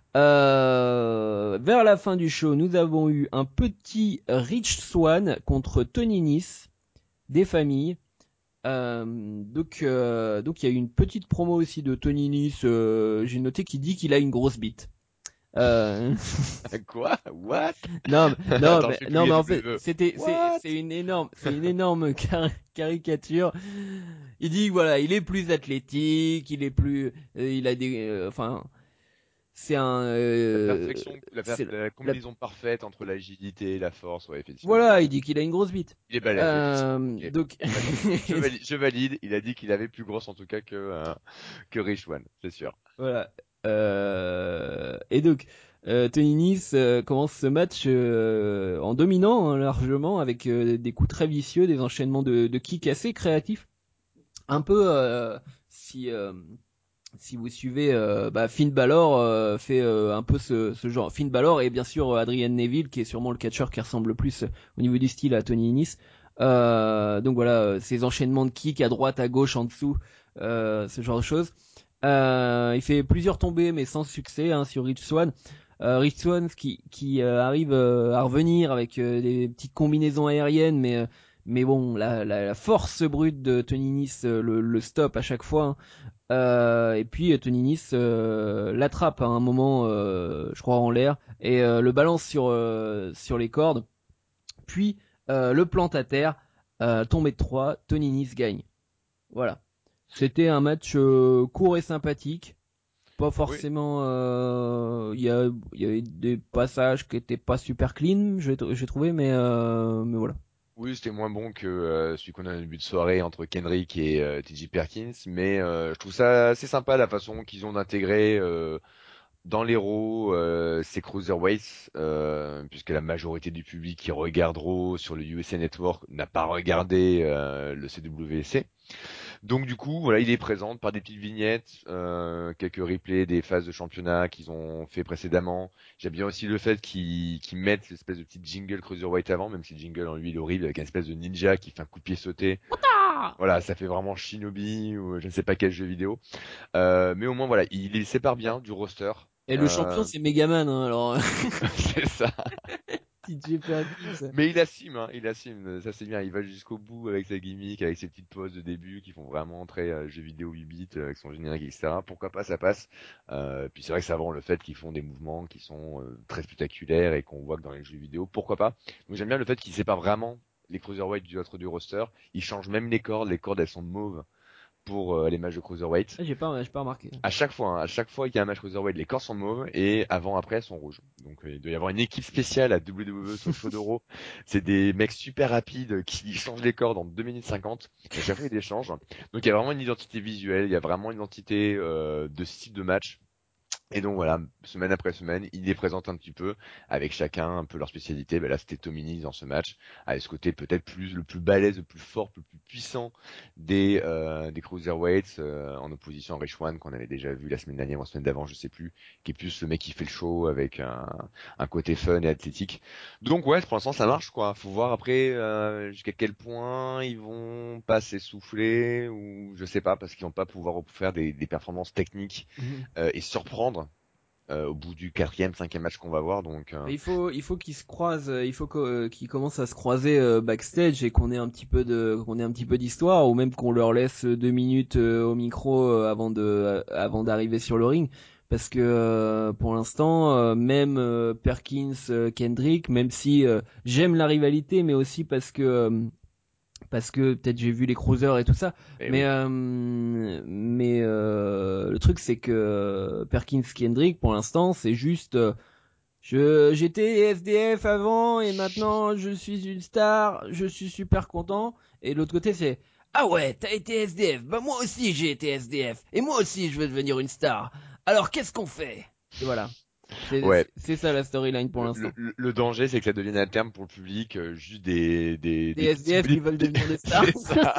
Euh, vers la fin du show, nous avons eu un petit Rich Swann contre Tony Nese, des familles. Euh, donc, euh, donc il y a eu une petite promo aussi de Tony Nese. Euh, j'ai noté qu'il dit qu'il a une grosse bite. Euh... Quoi? What? non, mais, non, Attends, je mais, fais non, crier mais en tous mes fait, neveux. c'était, c'est, What? c'est une énorme, c'est une énorme car- caricature. Il dit que voilà, il est plus athlétique, il est plus, euh, il a des, euh, enfin, c'est un, La euh, perfection, la, per- c'est la la, combinaison parfaite entre l'agilité et la force, ouais, effectivement. voilà, il dit qu'il a une grosse bite. Il est balèze, effectivement. Euh, Ok. donc, D'accord. Je valide, je valide. Il a dit qu'il avait plus grosse en tout cas que, euh, que Rich One, c'est sûr. voilà. Euh, et donc, euh, Tony Nese euh, commence ce match euh, en dominant, hein, largement, avec euh, des coups très vicieux, des enchaînements de, de kicks assez créatifs. Un peu, euh, si euh, si vous suivez, euh, bah, Finn Balor euh, fait euh, un peu ce, ce genre. Finn Balor et bien sûr euh, Adrian Neville, qui est sûrement le catcheur qui ressemble le plus euh, au niveau du style à Tony Nese. Euh, donc voilà, euh, ces enchaînements de kicks à droite, à gauche, en dessous, euh, ce genre de choses. Euh, il fait plusieurs tombées, mais sans succès, hein, sur Rich Swann. Euh, Rich Swann qui, qui euh, arrive euh, à revenir avec euh, des petites combinaisons aériennes, mais euh, mais bon, la, la, la force brute de Tony Nese euh, le, le stop à chaque fois, hein. Euh, et puis Tony Nese euh, l'attrape à un moment, euh, je crois en l'air, et euh, le balance sur euh, sur les cordes. Puis euh, le plante à terre, euh, tombé de trois, Tony Nese gagne. Voilà. C'était un match euh, court et sympathique. Pas Oui. forcément. euh, Il y, a, il y avait des passages qui étaient pas super clean, j'ai j'ai trouvé, mais euh, mais voilà. Oui, c'était moins bon que euh, celui qu'on a au début de soirée entre Kendrick et euh, T J Perkins, mais euh, je trouve ça assez sympa la façon qu'ils ont d'intégrer euh, dans l'Héros euh, ces cruiserweights, euh, puisque la majorité du public qui regarde Raw sur le U S A Network n'a pas regardé euh, le C W C. Donc du coup, voilà, il est présent par des petites vignettes, euh, quelques replays des phases de championnat qu'ils ont fait précédemment. J'aime bien aussi le fait qu'ils qu'ils mettent l'espèce de petit jingle Cruiserweight avant, même si le jingle en lui il est horrible, avec une espèce de ninja qui fait un coup de pied sauté. Voilà, ça fait vraiment Shinobi ou je ne sais pas quel jeu vidéo. Euh, mais au moins voilà, il les sépare bien du roster. Et le champion Euh, c'est Megaman, hein, alors c'est ça. T J Perkins. Mais il assume, hein, il assume, ça c'est bien, il va jusqu'au bout avec sa gimmick, avec ses petites pauses de début qui font vraiment très euh, jeu vidéo huit bits, euh, avec son générique, et cetera. Pourquoi pas, ça passe. Euh, puis c'est vrai que ça vend le fait qu'ils font des mouvements qui sont euh, très spectaculaires et qu'on voit que dans les jeux vidéo, pourquoi pas. Donc j'aime bien le fait qu'ils séparent vraiment les cruiserweights du autre du roster. Ils changent même les cordes. Les cordes, elles sont mauves pour euh, les matchs de cruiserweight. Ah, j'ai pas, j'ai pas remarqué. À chaque fois, hein, à chaque fois qu'il y a un match cruiserweight, les cordes sont mauves et avant après elles sont rouges. Donc euh, il doit y avoir une équipe spéciale à W W E sur le show d'Euro. C'est des mecs super rapides qui changent les cordes en deux minutes cinquante. Et à chaque fois ils les changent. Donc il y a vraiment une identité visuelle, il y a vraiment une identité euh, de style de match. Et donc voilà, semaine après semaine, ils les présentent un petit peu, avec chacun un peu leur spécialité. Ben là, c'était Tomini dans ce match, avec ce côté peut-être plus le plus balèze, le plus fort, le plus puissant des euh, des cruiserweights, euh, en opposition à Rich Swann qu'on avait déjà vu la semaine dernière ou la semaine d'avant, je sais plus, qui est plus le mec qui fait le show avec un, un côté fun et athlétique. Donc ouais, pour l'instant ça marche quoi. Faut voir après euh, jusqu'à quel point ils vont pas s'essouffler ou je sais pas parce qu'ils vont pas pouvoir faire des, des performances techniques Mhm. euh, et surprendre euh, au bout du quatrième, cinquième match qu'on va voir. Donc, euh, Mais il faut, il faut qu'ils se croisent, euh, il faut qu'o- euh, qu'ils commencent à se croiser euh, backstage et qu'on ait un petit peu de, qu'on ait un petit peu d'histoire, ou même qu'on leur laisse euh, deux minutes euh, au micro euh, avant de, euh, avant d'arriver sur le ring, parce que euh, pour l'instant, euh, même euh, Perkins, euh, Kendrick, même si euh, j'aime la rivalité, mais aussi parce que euh, parce que peut-être j'ai vu les cruisers et tout ça, et mais oui. euh, mais euh, le truc c'est que euh, Perkins, Kendrick, pour l'instant, c'est juste euh, je j'étais S D F avant et maintenant je suis une star, je suis super content. Et de l'autre côté c'est ah ouais, t'as été S D F, bah moi aussi j'ai été S D F et moi aussi je veux devenir une star. Alors qu'est-ce qu'on fait? Et voilà, c'est Ouais. c'est c'est ça la storyline pour Le, le, l'instant. le danger, c'est que ça devienne à terme pour le public euh, juste des des, Des des petits. S D F Des, qui veulent des- devenir des stars. c'est ça.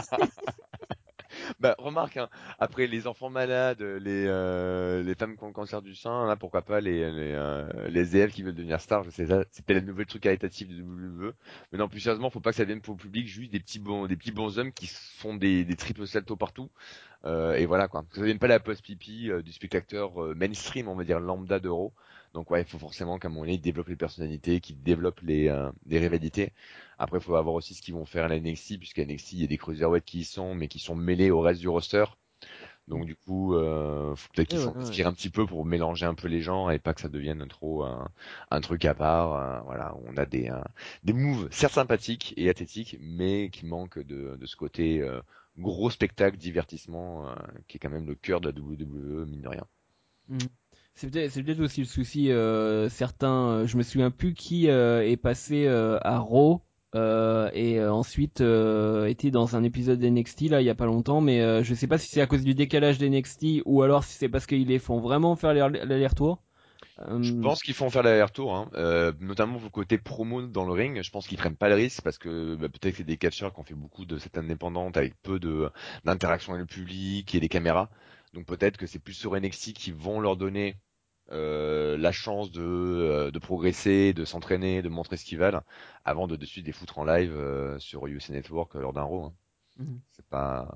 Bah remarque, hein, après les enfants malades, les euh, les femmes qui ont le cancer du sein, là pourquoi pas les les, euh, les S D F qui veulent devenir stars, je sais ça, c'était le nouvel truc caritatif de W W E. Mais non, plus sérieusement, faut pas que ça vienne pour le public juste des petits bons des petits bonshommes qui font des des triples saltos partout. Euh, et voilà quoi. Que ça devienne pas la post pipi euh, du spectateur euh, mainstream, on va dire lambda d'Euro. Donc ouais, il faut forcément qu'à un moment donné, ils développent les personnalités, qu'ils développent les euh, les rivalités. Après, il faut voir aussi ce qu'ils vont faire à la N X T, puisqu'à N X T, il y a des cruiserweights qui y sont, mais qui sont mêlés au reste du roster. Donc du coup, euh, faut peut-être Et qu'ils s'en voilà, ouais. inspirent un petit peu pour mélanger un peu les gens et pas que ça devienne trop un, un truc à part. euh, voilà, où on a des euh, des moves certes sympathiques et athlétiques, mais qui manquent de de ce côté euh, gros spectacle, divertissement, euh, qui est quand même le cœur de la W W E mine de rien. Mhm. C'est peut-être, c'est peut-être aussi le souci. Euh, certains, euh, je me souviens plus qui euh, est passé euh, à Raw euh, et euh, ensuite euh, était dans un épisode d'N X T là il y a pas longtemps, mais euh, je sais pas si c'est à cause du décalage d'N X T ou alors si c'est parce qu'ils les font vraiment faire l'aller- l'aller-retour. Je Euh, pense qu'ils font faire l'aller-retour, hein, euh, notamment pour le côté promo dans le ring. Je pense qu'ils prennent pas le risque parce que bah, peut-être que c'est des catcheurs qui ont fait beaucoup de cette indépendante avec peu de d'interaction avec le public et des caméras. Donc peut-être que c'est plus sur N X T qui vont leur donner euh, la chance de, euh, de progresser, de s'entraîner, de montrer ce qu'ils valent, avant de de suite les foutre en live euh, sur U S A Network euh, lors d'un Raw. Hein. mhm. C'est pas,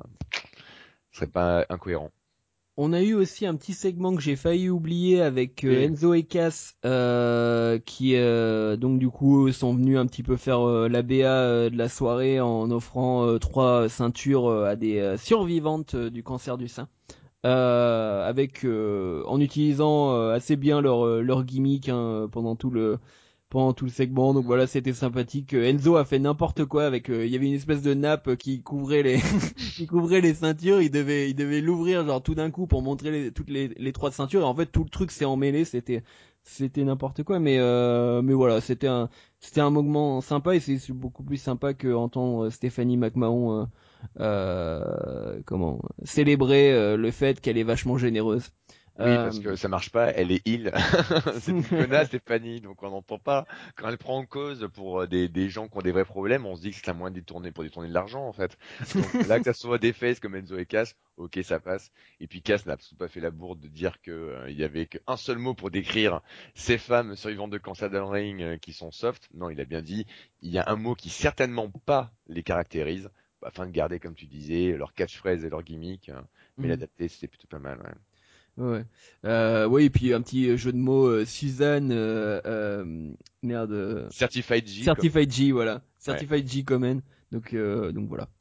ce serait pas incohérent. On a eu aussi un petit segment que j'ai failli oublier avec euh, Et Enzo et Cass euh, qui euh, donc du coup sont venus un petit peu faire euh, la B A euh, de la soirée en offrant euh, trois ceintures euh, à des euh, survivantes euh, du cancer du sein. Euh, avec euh, en utilisant euh, assez bien leur euh, leur gimmick hein, pendant tout le pendant tout le segment. Donc voilà, c'était sympathique. Euh, Enzo a fait n'importe quoi avec euh, il y avait une espèce de nappe qui couvrait les qui couvrait les ceintures, il devait il devait l'ouvrir genre tout d'un coup pour montrer les, toutes les les trois ceintures et en fait tout le truc s'est emmêlé, c'était c'était n'importe quoi mais euh, mais voilà, c'était un c'était un moment sympa et c'est c'est beaucoup plus sympa que entendre Stephanie McMahon euh, euh, comment célébrer euh, le fait qu'elle est vachement généreuse. oui, Euh, parce que ça marche pas, elle est heal. C'est une connasse, Stéphanie, donc on n'entend pas. Quand elle prend en cause pour euh, des, des gens qui ont des vrais problèmes, on se dit que c'est un moyen de détourner pour détourner de l'argent, en fait. Donc là, que ça soit des faces comme Enzo et Cass, ok, ça passe. Et puis Cass n'a absolument pas fait la bourde de dire que euh, il y avait qu'un seul mot pour décrire ces femmes survivantes de cancer dans le ring euh, qui sont soft. Non, il a bien dit, il y a un mot qui certainement pas les caractérise, afin de garder, comme tu disais, leur catchphrase et leur gimmick, euh, mais Mm. l'adapter, c'était plutôt pas mal, ouais. Ouais. Euh, oui, et puis un petit jeu de mots, euh, Suzanne, euh, euh, merde, euh, Certified G, comme Certified G, voilà, ouais. Certified G Comment. Donc, euh, donc voilà.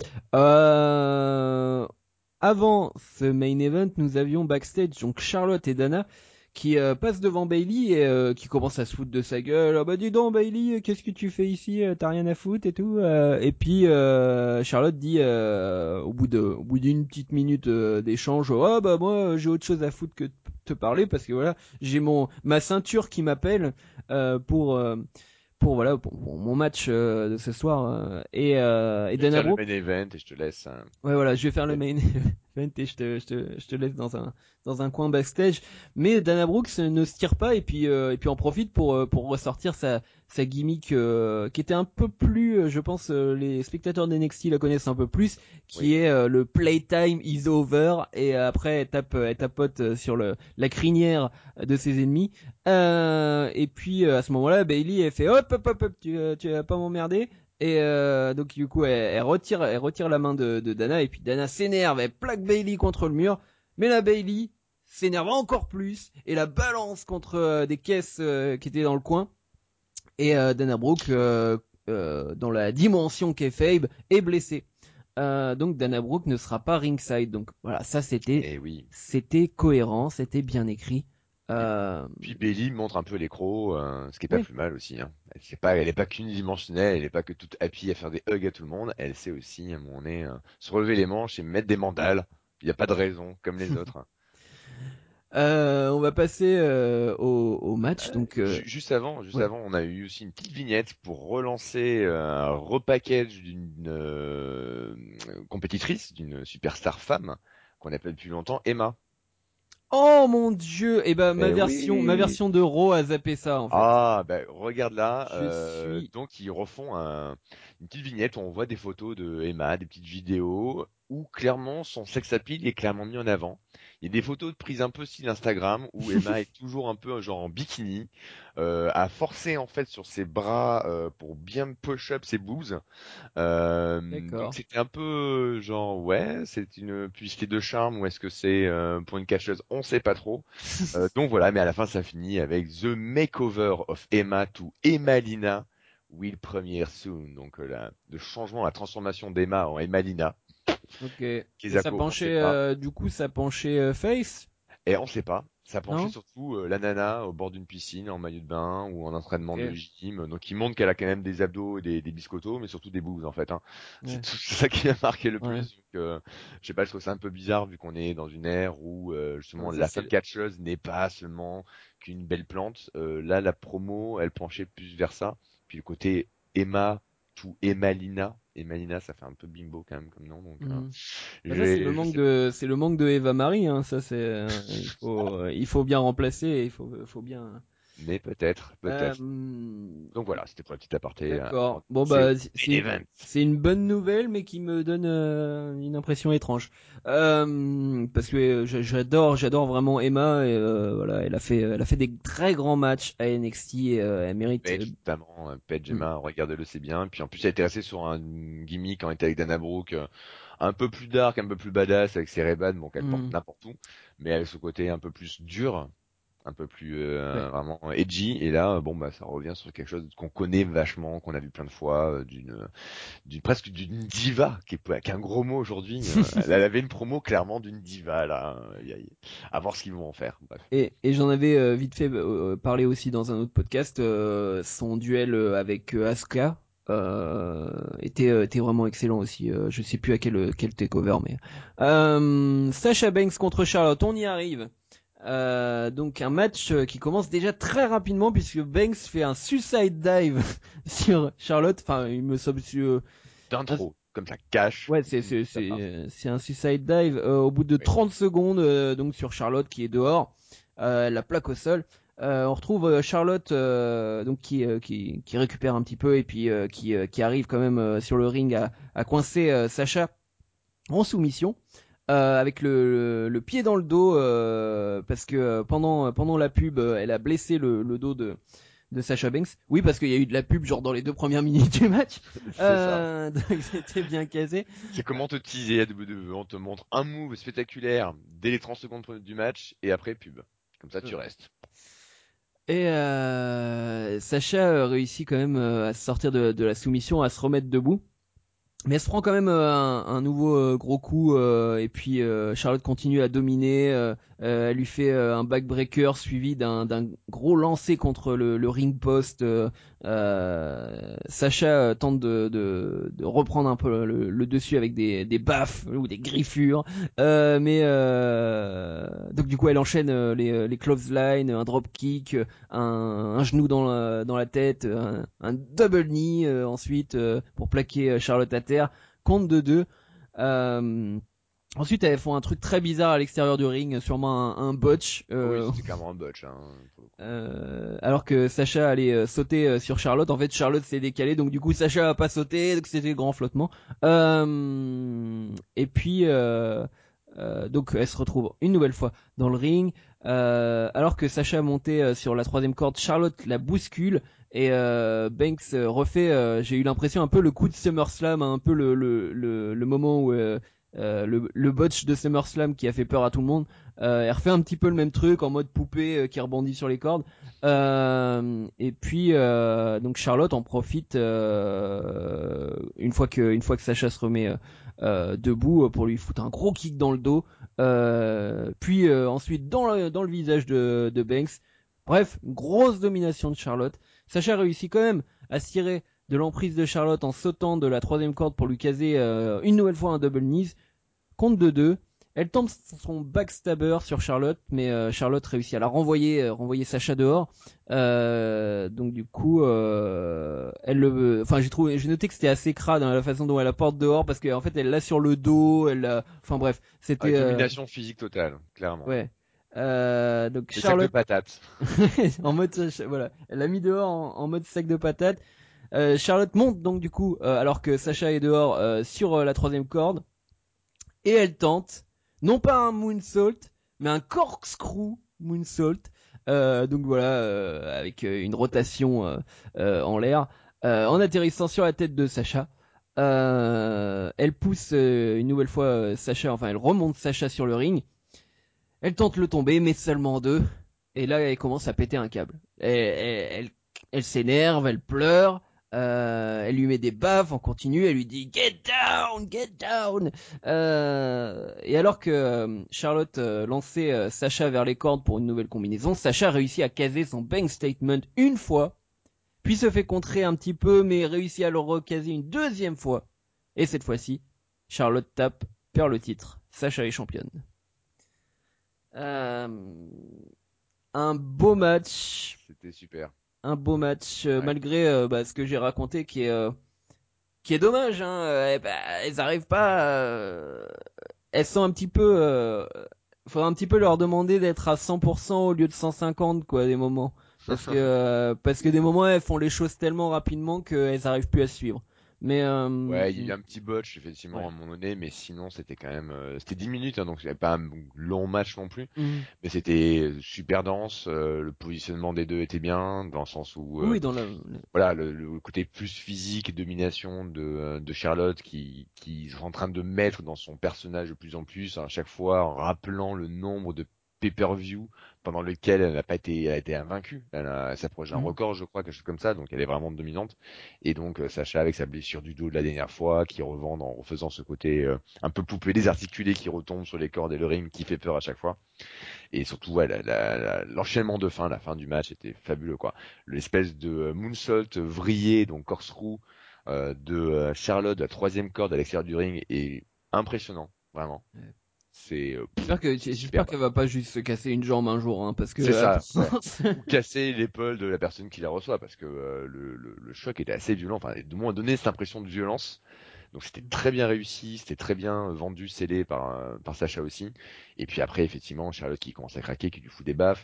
Euh, avant ce main event, nous avions backstage donc Charlotte et Dana qui euh, passe devant Bailey et euh, qui commence à se foutre de sa gueule. Ah bah dis donc Bailey, qu'est-ce que tu fais ici? T'as rien à foutre et tout. Euh, et puis euh, Charlotte dit euh, au bout de au bout d'une petite minute euh, d'échange, ah bah moi j'ai autre chose à foutre que de te parler parce que voilà j'ai mon ma ceinture qui m'appelle euh, pour euh, pour voilà pour, pour mon match euh, de ce soir euh, et euh, et Je vais Dana faire le Brooke. main event et je te laisse. Hein. Ouais, voilà, je vais faire le main event et je te, je te, je te laisse dans un, dans un coin backstage. Mais Dana Brooks ne se tire pas et puis, euh, et puis en profite pour, euh, pour ressortir sa, sa gimmick, euh, qui était un peu plus, euh, je pense, euh, les spectateurs d'N X T la connaissent un peu plus, Oui. qui est euh, le playtime is over et euh, après elle tape, elle tapote euh, sur le, la crinière de ses ennemis. Euh, et puis euh, à ce moment-là, Bailey elle fait hop, hop, hop, hop, tu, euh, tu vas pas m'emmerder. Et euh, donc du coup, elle, elle retire, elle retire la main de, de Dana et puis Dana s'énerve, elle plaque Bailey contre le mur, mais la Bailey s'énerve encore plus et la balance contre euh, des caisses euh, qui étaient dans le coin. Et euh, Dana Brooke, euh, euh, dans la dimension kayfabe, est blessée. Euh, donc Dana Brooke ne sera pas ringside. Donc voilà, ça c'était, Et oui. c'était cohérent, c'était bien écrit. Et Euh, puis Bailey montre un peu l'écro, euh, ce qui est pas oui. plus mal aussi. Hein. Elle est pas, elle est pas qu'unidimensionnelle, elle est pas que toute happy à faire des hugs à tout le monde. Elle sait aussi à un moment donné euh, se relever les manches et mettre des mandales. Il n'y a pas de raison, comme les autres. Euh, on va passer euh, au, au match. Euh, Donc euh, ju- juste avant, juste ouais. avant, on a eu aussi une petite vignette pour relancer euh, un repackage d'une euh, compétitrice, d'une superstar femme qu'on appelle depuis longtemps Emma. Oh mon dieu! Et ben ma Mais version, ma oui. version de Raw a zappé ça en fait. Ah, ben regarde là, Je euh, suis. donc ils refont un- une petite vignette où on voit des photos de Emma, des petites vidéos où clairement son sex appeal est clairement mis en avant. Il y a des photos prises un peu style Instagram où Emma est toujours un peu genre en bikini, euh, à forcer en fait sur ses bras euh, pour bien push up ses boobs. Euh, donc D'accord. c'était un peu genre ouais, c'est une publicité de charme ou est-ce que c'est euh, pour une catcheuse, on sait pas trop. Euh, donc voilà, mais à la fin ça finit avec The Makeover of Emma to Emmalina will premiere soon. Donc euh, la, le changement, la transformation d'Emma en Emmalina. Ok. Et ça Kezako, on sait penchait, pas. euh, du coup, ça penchait euh, face, Et on sait pas. Ça penchait non? surtout euh, la nana au bord d'une piscine en maillot de bain ou en entraînement de Ok. gym. Donc il montre qu'elle a quand même des abdos et des, des biscottos, mais surtout des boobs en fait. Hein. C'est Ouais. tout c'est ça qui m'a marqué le Ouais. plus. Donc, euh, je sais pas, je trouve ça un peu bizarre vu qu'on est dans une ère où euh, Non, justement ça la c'est. femme le- catcheuse n'est pas seulement qu'une belle plante. Euh, là, la promo, elle penchait plus vers ça. Puis le côté Emma tout Emmalina. Emmalina, ça fait un peu bimbo quand même comme nom. Donc euh, Hmm. je Bah ça c'est le vais, je manque sais pas. de, c'est le manque de Eva Marie. Hein. Ça c'est, euh, il faut, euh, il faut bien remplacer. Il faut, faut bien. Mais peut-être, Euh, peut-être. Donc voilà, c'était pour la petite aparté. euh, D'accord. avant de Bon passer au bah main c'est une event. c'est une bonne nouvelle mais qui me donne euh, une impression étrange. Euh, parce que euh, j'a- j'adore j'adore vraiment Emma et euh, voilà, elle a fait elle a fait des très grands matchs à N X T et euh, elle mérite euh, Page notamment, euh, Page hmm, Emma, regardez-le, c'est bien. Puis en plus, elle a été restée sur un gimmick quand elle était avec Dana Brooke, euh, un peu plus dark, un peu plus badass avec ses Ray-Ban, bon qu'elle porte hmm, n'importe où, mais avec ce côté un peu plus dur, un peu plus ouais. euh, vraiment edgy. Et là, euh, bon bah ça revient sur quelque chose qu'on connaît vachement, qu'on a vu plein de fois, euh, d'une d'une presque d'une diva, qui est, qui est un gros mot aujourd'hui. euh, elle avait une promo clairement d'une diva là. euh, y a- y a- à voir ce qu'ils vont en faire. Bref. Et, et j'en avais euh, vite fait euh, parlé aussi dans un autre podcast. Euh, son duel euh, avec euh, Asuka euh, était, euh, était vraiment excellent aussi. Euh, je sais plus à quel, quel takeover, mais euh, Sasha Banks contre Charlotte, on y arrive. Euh, donc un match euh, qui commence déjà très rapidement puisque Banks fait un suicide dive sur Charlotte. Enfin, il me semble sur un- D'intro, comme ça cache. ouais, c'est Boum, c'est ça part. c'est c'est un suicide dive euh, au bout de Oui. trente secondes euh, donc sur Charlotte qui est dehors, euh, la plaque au sol. Euh, on retrouve euh, Charlotte euh, donc qui, euh, qui qui récupère un petit peu et puis euh, qui euh, qui arrive quand même euh, sur le ring à, à coincer euh, Sacha en soumission. Euh, avec le, le, le pied dans le dos euh, parce que euh, pendant pendant la pub euh, elle a blessé le, le dos de de Sasha Banks. Oui, parce qu'il y a eu de la pub genre dans les deux premières minutes du match. C'est ça. Euh, donc c'était bien casé. C'est comment te teaser à W W E. On te montre un move spectaculaire dès les trente secondes du match et après pub. Comme ça, tu restes. Et euh, Sacha euh, réussit quand même euh, à se sortir de, de la soumission, à se remettre debout. Mais elle se prend quand même euh, un, un nouveau euh, gros coup euh, et puis euh, Charlotte continue à dominer. Euh, euh, elle lui fait euh, un backbreaker suivi d'un, d'un gros lancer contre le, le ring post. Euh, euh, Sacha euh, tente de, de, de reprendre un peu le, le dessus avec des, des baffes ou des griffures. Euh, mais euh, donc du coup elle enchaîne euh, les, les clotheslines, un drop kick, un, un genou dans la, dans la tête, un, un double knee euh, ensuite euh, pour plaquer euh, Charlotte à terre, compte de deux. Euh, Ensuite, elles font un truc très bizarre à l'extérieur du ring, sûrement un, un botch, Ah oui, euh, c'était clairement un botch, hein, pour le coup. euh, alors que Sacha allait euh, sauter euh, sur Charlotte. En fait, Charlotte s'est décalée, donc du coup, Sacha a pas sauté, donc c'était le grand flottement. Euh, et puis, euh, euh, donc, elle se retrouve une nouvelle fois dans le ring. Euh, alors que Sacha montait euh, sur la troisième corde, Charlotte la bouscule et euh, Banks euh, refait. Euh, j'ai eu l'impression un peu le coup de SummerSlam, hein, un peu le le le, le moment où euh, euh, le, le botch de SummerSlam qui a fait peur à tout le monde. Euh, elle refait un petit peu le même truc en mode poupée euh, qui rebondit sur les cordes. Euh, et puis euh, donc Charlotte en profite euh, une fois que une fois que Sacha se remet euh, euh, debout euh, pour lui foutre un gros kick dans le dos. Euh, puis euh, ensuite dans le dans le visage de, de Banks. Bref, grosse domination de Charlotte. Sacha réussit quand même à se tirer de l'emprise de Charlotte en sautant de la troisième corde pour lui caser euh, une nouvelle fois un double knees. Compte de deux. Elle tente son backstabber sur Charlotte, mais euh, Charlotte réussit à la renvoyer, euh, renvoyer Sacha dehors. Euh, donc du coup, euh, elle le, enfin j'ai trouvé, j'ai noté que c'était assez crade hein, la façon dont elle la porte dehors parce qu'en fait elle l'a sur le dos, elle, l'a- enfin bref, Ah, c'était, euh, domination physique totale, clairement. ouais. Euh, donc Les sacs de Charlotte patates. en mode, voilà, elle l'a mis dehors en, en mode sac de patates. Euh, Charlotte monte donc du coup, euh, alors que Sacha est dehors euh, sur euh, la troisième corde et elle tente non pas un moonsault mais un corkscrew moonsault euh, donc voilà euh, avec euh, une rotation euh, euh, en l'air euh, en atterrissant sur la tête de Sacha. Euh, elle pousse euh, une nouvelle fois euh, Sacha, enfin elle remonte Sacha sur le ring, elle tente le tomber mais seulement en deux et là elle commence à péter un câble. Elle, elle, elle, elle s'énerve, elle pleure, euh, elle lui met des baffes en continu, elle lui dit get down, get down. Euh, et alors que euh, Charlotte euh, lançait euh, Sacha vers les cordes pour une nouvelle combinaison, Sacha réussit à caser son bank statement une fois, puis se fait contrer un petit peu, mais réussit à le recaser une deuxième fois. Et cette fois-ci, Charlotte tape, perd le titre. Sacha est championne. Euh, un beau match, C'était super. un beau match euh, Ouais. malgré euh, bah, ce que j'ai raconté qui est euh, qui est dommage. Hein, euh, bah, elles arrivent pas. Euh, elles sont un petit peu. Euh, faudrait un petit peu leur demander d'être à cent pour cent au lieu de cent cinquante quoi des moments. Parce que euh, parce que des moments elles font les choses tellement rapidement qu'elles arrivent plus à suivre. Mais euh, Ouais, il y a eu un petit botch effectivement à ouais. un moment donné, mais sinon c'était quand même, euh, c'était dix minutes, hein, donc c'était pas un long match non plus, Mm. mais c'était super dense. Euh, le positionnement des deux était bien, dans le sens où, Oui, euh, oui, dans le, le- voilà, le, le côté plus physique et domination de, euh, de Charlotte qui, qui est en train de mettre dans son personnage de plus en plus, à chaque fois en rappelant le nombre de pay-per-view pendant lequel elle n'a pas été, elle a été invaincue. Elle, a- elle s'approche d'un Mm. record, je crois, quelque chose comme ça, donc elle est vraiment dominante. Et donc euh, Sacha avec sa blessure du dos de la dernière fois, qui revend en refaisant ce côté euh, un peu poupée désarticulé qui retombe sur les cordes et le ring, qui fait peur à chaque fois. Et surtout, ouais, la- la- la- l'enchaînement de fin, la fin du match était fabuleux, quoi. L'espèce de euh, moonsault vrillé, donc corkscrew, euh, de euh, Charlotte, de la troisième corde à l'extérieur du ring, est impressionnant, vraiment. C'est euh, pff, J'espère que c'est j'espère superbe. qu'elle va pas juste se casser une jambe un jour, hein, parce que C'est euh, ça, ouais. Ou casser l'épaule de la personne qui la reçoit, parce que euh, le, le, le choc était assez violent, enfin, du moins donné cette impression de violence. Donc c'était très bien réussi, c'était très bien vendu, scellé par, euh, par Sacha aussi. Et puis après, effectivement, Charlotte qui commence à craquer, qui lui fout des baffes.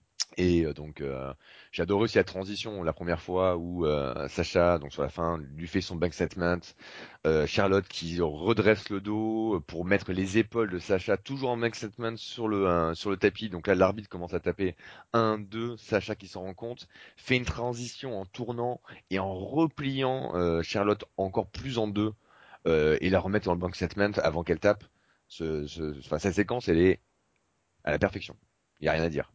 Et euh, donc euh, j'ai adoré aussi la transition la première fois où euh, Sacha, donc sur la fin, lui fait son back statement, euh, Charlotte qui redresse le dos pour mettre les épaules de Sacha toujours en back statement sur le euh, sur le tapis. Donc là l'arbitre commence à taper un deux, Sacha qui s'en rend compte, fait une transition en tournant et en repliant euh, Charlotte encore plus en deux euh, et la remettre dans le back statement avant qu'elle tape. Ce, ce, enfin, cette séquence elle est à la perfection. Il y a rien à dire.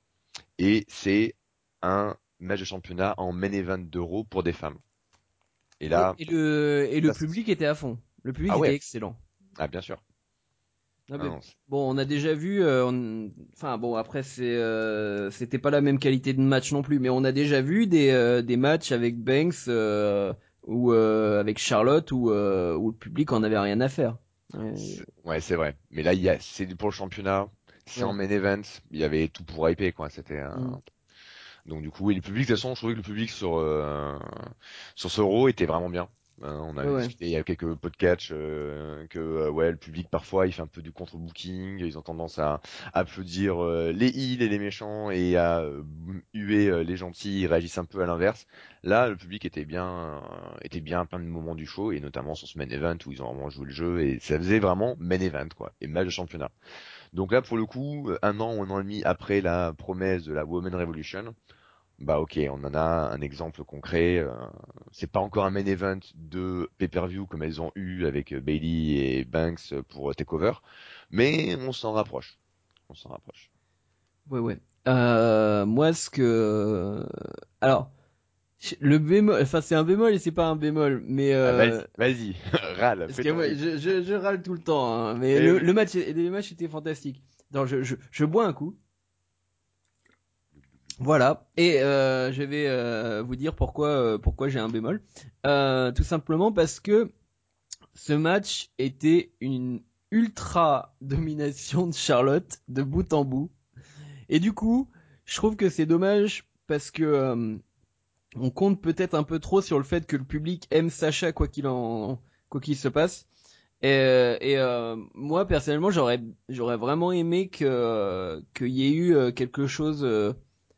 Et c'est un match de championnat en main event d'Euro pour des femmes. Et Et, là, et le et le ça, c'est- public était à fond. Le public ah était ouais, excellent. ah bien sûr. Ah, Ah mais non, c'est- bon, on a déjà vu, euh, on- enfin bon, après c'est, euh, c'était pas la même qualité de match non plus, mais on a déjà vu des euh, des matchs avec Banks euh, ou euh, avec Charlotte où euh, où le public en avait rien à faire. Ouais, c'est- ouais, c'est vrai. Mais là, il y a, c'est pour le championnat, c'est en ouais. main event, il y avait tout pour hyper, quoi. C'était Mm. un... Donc du coup, oui, le public, de toute façon, je trouvais que le public sur euh, sur ce Raw était vraiment bien. Euh, on Ouais, avait ouais. discuté il y a quelques podcasts euh, que euh, ouais, le public parfois il fait un peu du contre-booking, ils ont tendance à applaudir euh, les heels et les méchants et à euh, huer euh, les gentils, ils réagissent un peu à l'inverse. Là, le public était bien euh, était bien à plein de moments du show et notamment sur ce main event où ils ont vraiment joué le jeu et ça faisait vraiment main event quoi, et match de championnat. Donc là, pour le coup, un an ou un an et demi après la promesse de la Women Revolution, bah ok, on en a un exemple concret. Euh, c'est pas encore un main event de pay-per-view comme elles ont eu avec euh, Bailey et Banks pour euh, Takeover, mais on s'en rapproche. On s'en rapproche. Ouais, ouais. Euh, moi, ce que, alors, le bémol, enfin c'est un bémol et c'est pas un bémol, mais Ah euh, vas-y, vas-y, râle, parce fais que ton moi, hit. je, je, je râle tout le temps, hein, mais Eh le, oui. le match, les matchs étaient fantastiques. Donc je, je, je bois un coup. Voilà, et euh, je vais euh, vous dire pourquoi euh, pourquoi j'ai un bémol. Euh, tout simplement parce que ce match était une ultra domination de Charlotte de bout en bout. Et du coup, je trouve que c'est dommage parce que euh, on compte peut-être un peu trop sur le fait que le public aime Sacha quoi qu'il en quoi qu'il se passe. Et, euh, et euh, moi personnellement, j'aurais j'aurais vraiment aimé que qu'il y ait eu euh, quelque chose euh,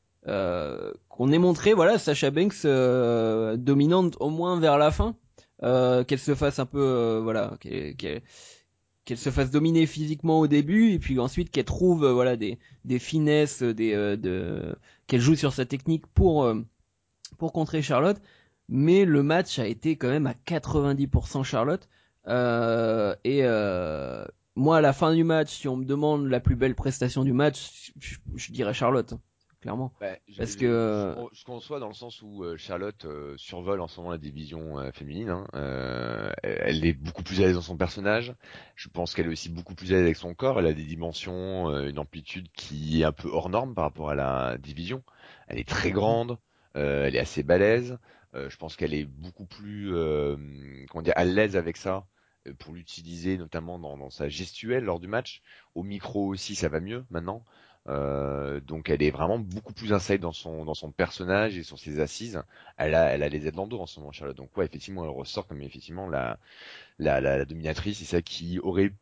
euh, qu'on ait montré, voilà, Sacha Banks euh, dominante au moins vers la fin, euh, qu'elle se fasse un peu, euh, voilà, qu'elle, qu'elle, qu'elle se fasse dominer physiquement au début et puis ensuite qu'elle trouve, euh, voilà, des, des finesses, des, euh, de, qu'elle joue sur sa technique pour, euh, pour contrer Charlotte. Mais le match a été quand même à quatre-vingt-dix pour cent Charlotte. Euh, et euh, moi, à la fin du match, si on me demande la plus belle prestation du match, je, je dirais Charlotte, hein, clairement. Bah, je, Parce que je, je, euh, con- je conçois dans le sens où euh, Charlotte euh, survole en ce moment la division euh, féminine. Hein. Euh, elle, elle est beaucoup plus à l'aise dans son personnage. Je pense qu'elle est aussi beaucoup plus à l'aise avec son corps. Elle a des dimensions, euh, une amplitude qui est un peu hors norme par rapport à la division. Elle est très grande, euh, elle est assez balèze. Euh, je pense qu'elle est beaucoup plus, euh, comment dire, à l'aise avec ça euh, pour l'utiliser notamment dans, dans sa gestuelle lors du match. Au micro aussi, ça va mieux maintenant. Euh, donc elle est vraiment beaucoup plus inside dans son dans son personnage et sur ses assises. Elle a elle a les aides dans le dos en ce moment, Charlotte. Donc ouais, effectivement, elle ressort comme effectivement la la, la, la dominatrice, c'est ça qui aurait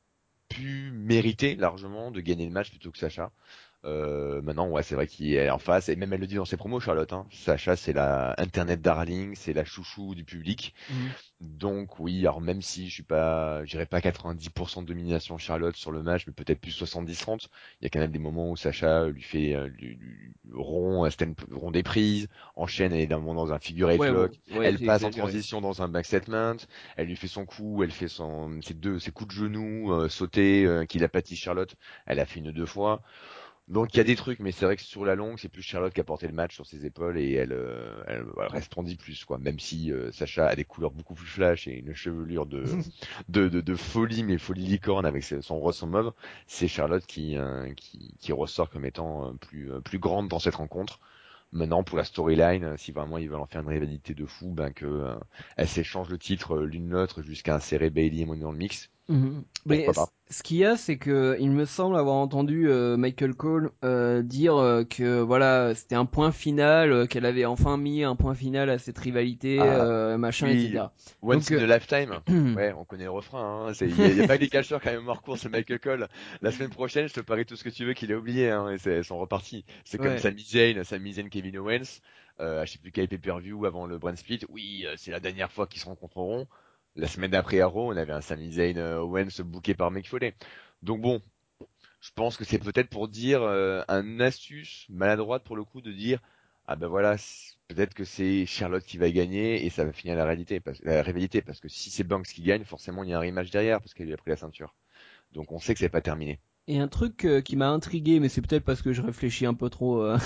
pu mériter largement de gagner le match plutôt que Sacha. Euh, maintenant, ouais, c'est vrai qu'il est en face, et même elle le dit dans ses promos, Charlotte. Hein. Sacha, c'est la Internet darling, c'est la chouchou du public. mhm. Donc oui, alors même si je suis pas, je dirais pas quatre-vingt-dix pour cent de domination Charlotte sur le match, mais peut-être plus soixante-dix trente. Il y a quand même des moments où Sacha lui fait euh, lui, lui- rond, euh, stand, rond des prises, enchaîne, elle est d'un moment dans un figure eight Ouais, lock, bon, ouais, elle j'ai passe en exagéré. transition dans un back settlement, elle lui fait son coup, elle fait son ses deux ses coups de genoux euh, sautés euh, qu'il aplatit Charlotte, elle a fait une deux fois. Donc il y a des trucs, mais c'est vrai que sur la longue, c'est plus Charlotte qui a porté le match sur ses épaules et elle, euh, elle, elle resplendit plus, quoi. Même si euh, Sacha a des couleurs beaucoup plus flash et une chevelure de de, de, de folie, mais folie licorne avec ses- son rose, son mauve, c'est Charlotte qui, euh, qui qui ressort comme étant euh, plus euh, plus grande dans cette rencontre. Maintenant, pour la storyline, euh, si vraiment ils veulent en faire une rivalité de fou, ben que euh, elles s'échangent le titre euh, l'une l'autre jusqu'à insérer Bailey et Money dans le mix, Mhm. Mais pourquoi c- pas. ce qu'il y a, c'est que il me semble avoir entendu euh, Michael Cole euh, dire euh, que voilà, c'était un point final, euh, qu'elle avait enfin mis un point final à cette rivalité, Ah euh, machin, oui, et cetera. Once Donc, in euh, a Lifetime. Ouais, on connaît le refrain. Hein. C'est, il y, a il y a pas que les cacheurs quand même hors course, c'est Michael Cole. La semaine prochaine, je te parie tout ce que tu veux qu'il a oublié. Hein, et c'est, elles sont repartis. C'est comme ouais, Sami Zayn, Sami Zayn, Kevin Owens. Euh, je sais plus quel pay-per-view avant le brand split. Oui, euh, c'est la dernière fois qu'ils se rencontreront. La semaine d'après à Raw, on avait un Sami Zayn euh, Owens booké par Mick Foley. Donc bon, je pense que c'est peut-être pour dire euh, un astuce maladroite pour le coup de dire ah ben voilà c- peut-être que c'est Charlotte qui va gagner et ça va finir la réalité parce, la rivalité parce que si c'est Banks qui gagne forcément il y a un rematch derrière parce qu'elle lui a pris la ceinture donc on sait que c'est pas terminé. Et un truc euh, qui m'a intrigué, mais c'est peut-être parce que je réfléchis un peu trop. euh,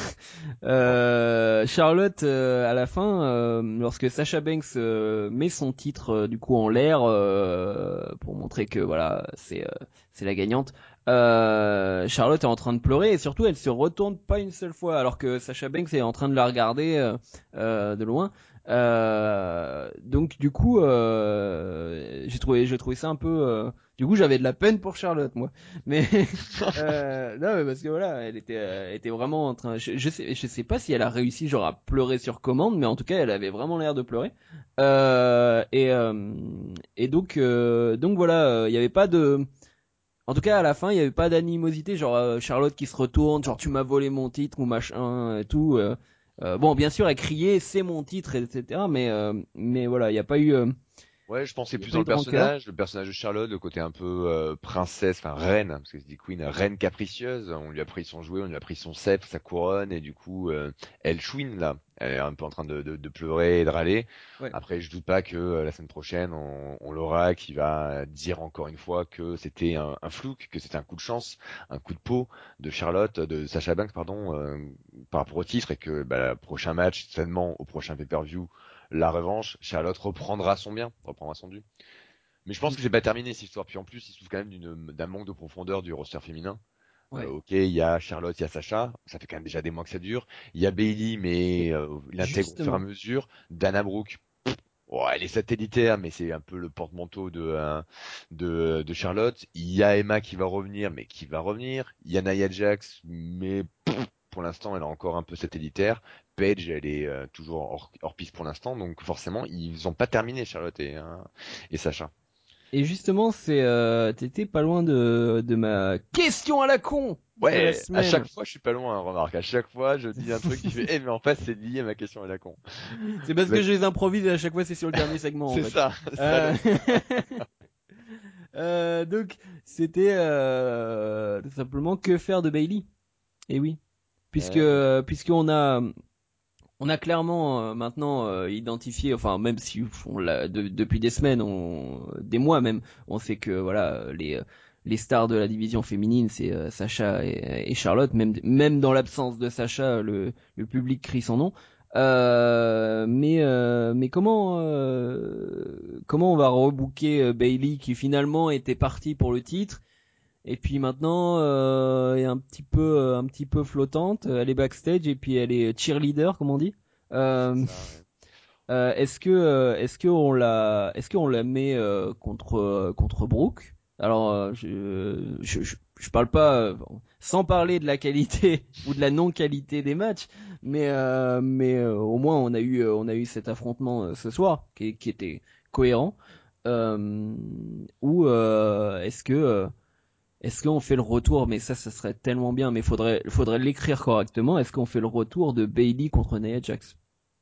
euh, Charlotte, euh, à la fin, euh, lorsque Sasha Banks euh, met son titre euh, du coup en l'air euh, pour montrer que voilà, c'est euh, c'est la gagnante. Euh, Charlotte est en train de pleurer et surtout elle se retourne pas une seule fois, alors que Sasha Banks est en train de la regarder euh, euh, de loin. Euh, donc du coup, euh, j'ai trouvé, j'ai trouvé ça un peu. Euh, du coup, j'avais de la peine pour Charlotte, moi. Mais euh, non, mais parce que voilà, elle était, euh, elle était vraiment en train. Je, je sais, je sais pas si elle a réussi genre à pleurer sur commande, mais en tout cas, elle avait vraiment l'air de pleurer. Euh, et euh, et donc euh, donc voilà, il y avait pas de. En tout cas, à la fin, il y avait pas d'animosité, genre euh, Charlotte qui se retourne, genre tu m'as volé mon titre ou machin et tout. Euh, euh, bon, bien sûr, elle criait c'est mon titre, et cetera. Mais euh, mais voilà, il y a pas eu, euh, Ouais, je pensais il y a plus pas dans eu le de rancœur. personnage, le personnage de Charlotte, le côté un peu euh, princesse, enfin reine, parce que c'est dit Queen, reine capricieuse. On lui a pris son jouet, on lui a pris son sceptre, sa couronne, et du coup, euh, elle chouine là. Elle est un peu en train de, de, de pleurer et de râler. Ouais. Après, je doute pas que euh, la semaine prochaine, on, on l'aura qui va dire encore une fois que c'était un, un flouk, que c'était un coup de chance, un coup de peau de Charlotte, de Sasha Banks, pardon, euh, par rapport au titre, et que bah, le prochain match, seulement au prochain pay-per-view, la revanche, Charlotte reprendra son bien, reprendra son dû. Mais je pense que c'est pas terminé cette histoire. Puis en plus, il souffre quand même d'une- d'un manque de profondeur du roster féminin. Euh, Ouais. ok, il y a Charlotte, il y a Sacha, ça fait quand même déjà des mois que ça dure. Il y a Bailey, mais euh, il intègre au fur et à Justement. mesure. Dana Brooke, oh, elle est satellitaire, mais c'est un peu le porte-manteau de, euh, de de Charlotte. Il y a Emma qui va revenir, mais qui va revenir. Il y a Nia Jax, mais pour l'instant, elle est encore un peu satellitaire. Paige, elle est euh, toujours hors, hors piste pour l'instant, donc forcément, ils ont pas terminé Charlotte et, euh, et Sacha. Et justement, c'est, euh, t'étais pas loin de, de ma question à la con de la Ouais, à chaque semaine. fois, je suis pas loin, hein, remarque. À chaque fois, je dis un truc qui fait, eh, mais en fait, c'est lié à ma question à la con. C'est parce La- que je les improvise et à chaque fois c'est sur le dernier segment en C'est fait. ça, Euh... salaud. euh, donc c'était euh, tout simplement que faire de Bailey. Et oui, puisque Ouais, puisqu'on a on a clairement euh, maintenant euh, identifié, enfin même si on l'a de- depuis des semaines, on, des mois même, on sait que voilà les les stars de la division féminine c'est euh, Sacha et, et Charlotte. Même même dans l'absence de Sacha, le le public crie son nom. Euh, mais euh, mais comment euh, comment on va rebooker euh, Bailey qui finalement était partie pour le titre et puis maintenant euh, est un petit peu euh, un petit peu flottante. Elle est backstage et puis elle est cheerleader comme on dit. c'est Euh, ça, ouais. euh, est-ce que euh, est-ce que on la est-ce qu'on la met euh, contre euh, contre Brooke? Alors euh, je, je je je parle pas euh, sans parler de la qualité ou de la non qualité des matchs, mais euh, mais euh, au moins on a eu euh, on a eu cet affrontement euh, ce soir qui qui était cohérent. Euh, ou euh, est-ce que euh, est-ce qu'on fait le retour, mais ça, ça serait tellement bien, mais faudrait, faudrait l'écrire correctement. Est-ce qu'on fait le retour de Bailey contre Nia Jax?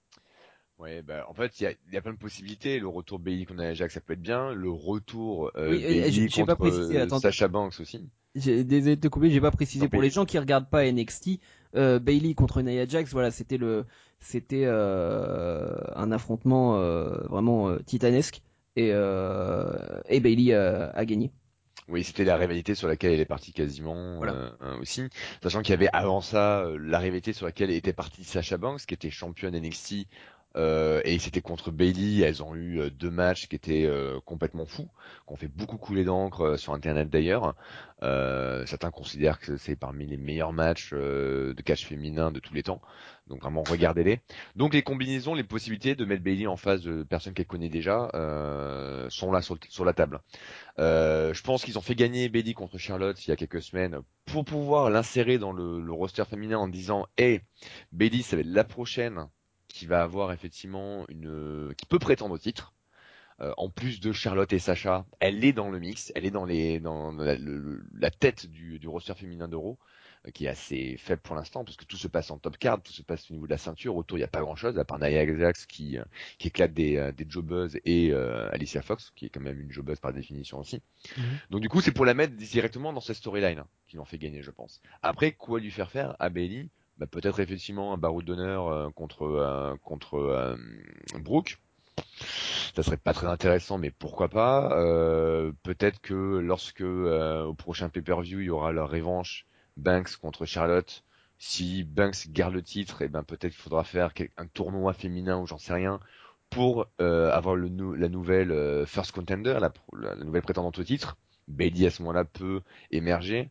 Ouais, bah, en fait, il y a, il y a plein de possibilités. Le retour Bailey contre Nia Jax, ça peut être bien. Le retour euh, Oui, euh, j'ai Bailey j'ai pas contre précisé. euh, Attends, Sasha Banks aussi. j'ai désolé de te couper, j'ai pas Je t'en précisé pour les prie. gens qui regardent pas N X T. Euh, Bailey contre Nia Jax, voilà, c'était le, c'était euh, un affrontement euh, vraiment euh, titanesque et euh, et Bailey a, a gagné. Oui, c'était la rivalité sur laquelle elle est partie quasiment Voilà. euh, hein, aussi. Sachant qu'il y avait avant ça euh, la rivalité sur laquelle était partie Sasha Banks, qui était championne N X T, euh, et c'était contre Bailey. Elles ont eu euh, deux matchs qui étaient euh, complètement fous, qui ont fait beaucoup couler d'encre euh, sur Internet d'ailleurs. Euh, certains considèrent que c'est parmi les meilleurs matchs euh, de catch féminin de tous les temps. Donc vraiment, regardez-les. Donc les combinaisons, les possibilités de mettre Bailey en face de personnes qu'elle connaît déjà euh, sont là sur, sur la table. Euh, je pense qu'ils ont fait gagner Bailey contre Charlotte il y a quelques semaines pour pouvoir l'insérer dans le, le roster féminin en disant, hey, Bailey, ça va être la prochaine qui va avoir effectivement une, qui peut prétendre au titre. Euh, en plus de Charlotte et Sacha, elle est dans le mix, elle est dans les, dans la, le- la tête du, du roster féminin d'Euro, euh, qui est assez faible pour l'instant, parce que tout se passe en top card, tout se passe au niveau de la ceinture. Autour, il n'y a pas grand chose, à part Nia Jax qui, euh, qui éclate des, euh, des jobbeuses et euh, Alicia Fox, qui est quand même une jobbeuse par définition aussi. Mhm. Donc du coup, c'est pour la mettre directement dans cette storyline hein, qui l'en fait gagner, je pense. Après, quoi lui faire faire à Bailey? Bah, peut-être effectivement un baroud d'honneur euh, contre euh, contre euh, Brooke. ça serait pas très intéressant, mais pourquoi pas. Euh, peut-être que lorsque euh, au prochain pay-per-view il y aura leur revanche Banks contre Charlotte, si Banks garde le titre, et ben peut-être qu'il faudra faire quel- un tournoi féminin ou j'en sais rien pour euh, avoir le nou- la nouvelle euh, first contender, la, la, la nouvelle prétendante au titre. Bayley à ce moment-là peut émerger.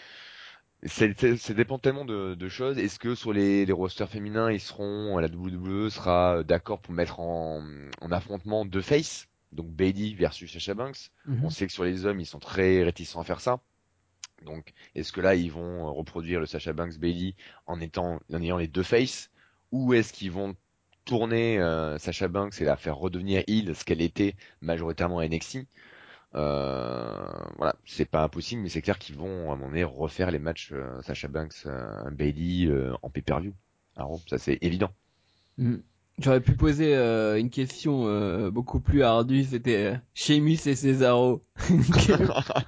C'est, c'est- ça dépend tellement de, de choses. Est-ce que sur les, les rosters féminins, ils seront, la W W E sera d'accord pour mettre en, en affrontement deux faces, donc Bayley versus Sasha Banks. On Mhm. sait que sur les hommes, ils sont très réticents à faire ça. Donc, est-ce que là, ils vont reproduire le Sasha Banks Bayley en étant, en ayant les deux faces, ou est-ce qu'ils vont tourner euh, Sasha Banks et la faire redevenir heel, ce qu'elle était majoritairement à N X T? Euh, voilà, c'est pas impossible, mais c'est clair qu'ils vont à un moment donné refaire les matchs euh, Sasha Banks, euh, Bailey euh, en pay-per-view. Alors, ça c'est évident. Mhm. J'aurais pu poser euh, une question euh, beaucoup plus ardue, c'était euh, Sheamus et Cesaro. que,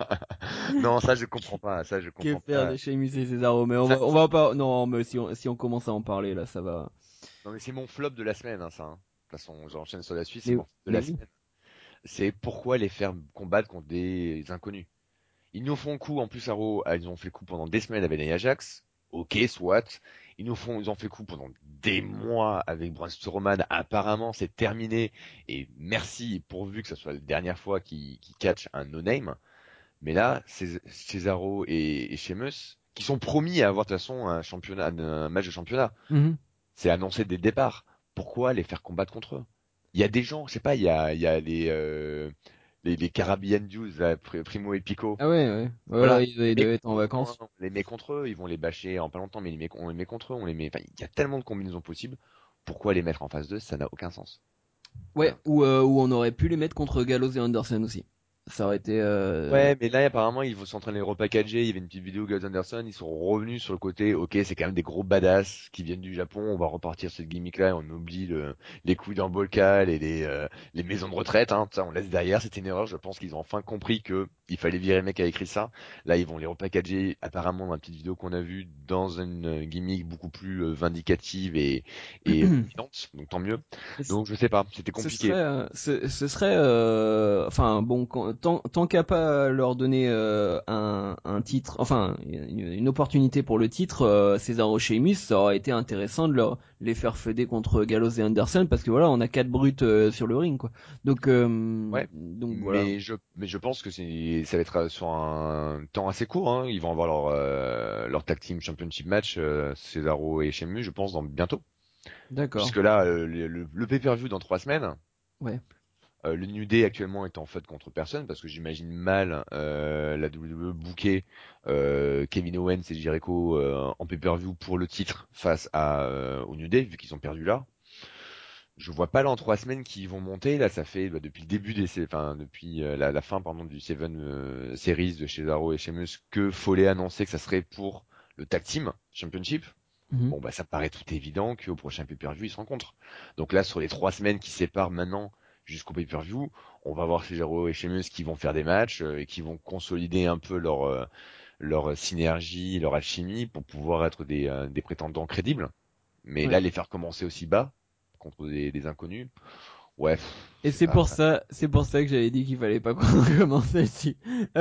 Non, ça je comprends pas, ça je que comprends faire de pas. Sheamus et Cesaro? Mais on va, Ça, on va pas. Non, mais si on, si on commence à en parler là, ça va. non mais c'est mon flop de la semaine, hein, ça. Hein. De toute façon, j'enchaîne sur la suite, c'est Mais, mon flop de mais la oui. semaine. C'est pourquoi les faire combattre contre des inconnus. Ils nous font coup en plus à Raw, ah, ils ont fait coup pendant des semaines avec Nia Jax. Ok, soit. Ils nous font, ils ont fait coup pendant des mois avec Braun Strowman. Apparemment, c'est terminé. Et merci, pourvu que ce soit la dernière fois qu'ils qu'ils catch un no-name. Mais là, Cés- Cesaro et, et Sheamus, qui sont promis à avoir de toute façon un championnat, un match de championnat, Mhm. c'est annoncé dès le départ. Pourquoi les faire combattre contre eux? Il y a des gens, je sais pas, il y a, il y a les, euh, les, les Caribbean Jews, là, Pri- Primo et Pico. Ah ouais, ouais. Ouais, Voilà, ouais, on ils, les ils met devaient être contre en eux, hein. vacances. On les met contre eux, ils vont les bâcher en pas longtemps, mais ils les met- on les met contre eux, on les met. Enfin, il y a tellement de combinaisons possibles. Pourquoi les mettre en face d'eux? Ça n'a aucun sens. Ouais, Voilà. ou, euh, ou on aurait pu les mettre contre Gallows et Anderson aussi. Ça aurait été. Euh... Ouais, mais là, apparemment, ils vont s'entraîner les repackager. Il y avait une petite vidéo Gus Anderson. Ils sont revenus sur le côté. Ok, c'est quand même des gros badass qui viennent du Japon. On va repartir sur cette gimmick-là et on oublie le, les couilles d'embolcal et les, euh, les maisons de retraite. Hein. Ça, on laisse derrière. C'était une erreur. Je pense qu'ils ont enfin compris que il fallait virer le mec qui a écrit ça. Là, ils vont les repackager. Apparemment, dans la petite vidéo qu'on a vue, dans une gimmick beaucoup plus euh, vindicative et, et dominante. Donc tant mieux. Donc je sais pas. C'était Ce serait, compliqué. euh, ce, ce serait, euh, enfin bon, quand- tant, tant qu'à pas leur donner euh, un, un titre, enfin une, une opportunité pour le titre, euh, Cesaro Sheamus, ça aurait été intéressant de leur les faire feuder contre Gallows et Anderson parce que voilà, on a quatre brutes euh, sur le ring quoi. Donc euh, Ouais, donc voilà. mais je mais je pense que c'est ça va être euh, sur un temps assez court. Hein. Ils vont avoir leur euh, leur tag team championship match euh, Cesaro et Sheamus, je pense dans bientôt. D'accord. Puisque là euh, le, le, le pay-per-view dans trois semaines, Ouais. euh, le New Day actuellement est en feud contre personne parce que j'imagine mal euh, la W W E booker euh, Kevin Owens et Jericho euh, en pay-per-view pour le titre face à euh, au New Day vu qu'ils ont perdu là. Je vois pas là en trois semaines qu'ils vont monter. Là, ça fait bah, depuis le début des, enfin depuis euh, la, la fin pardon du Seven euh, Series de chez Cesaro et Sheamus que Foley annonçait que ça serait pour le Tag Team Championship. Mhm. Bon bah ça paraît tout évident qu'au prochain pay-per-view ils se rencontrent. Donc là sur les trois semaines qui séparent maintenant jusqu'au pay-per-view, on va voir Cesaro et Sheamus qui vont faire des matchs euh, et qui vont consolider un peu leur euh, leur synergie, leur alchimie pour pouvoir être des, euh, des prétendants crédibles. Mais Ouais. là les faire commencer aussi bas contre des, des inconnus. Ouais, pff, Et c'est c'est pas. pour ça, c'est pour ça que j'avais dit qu'il fallait pas qu'on commence ici.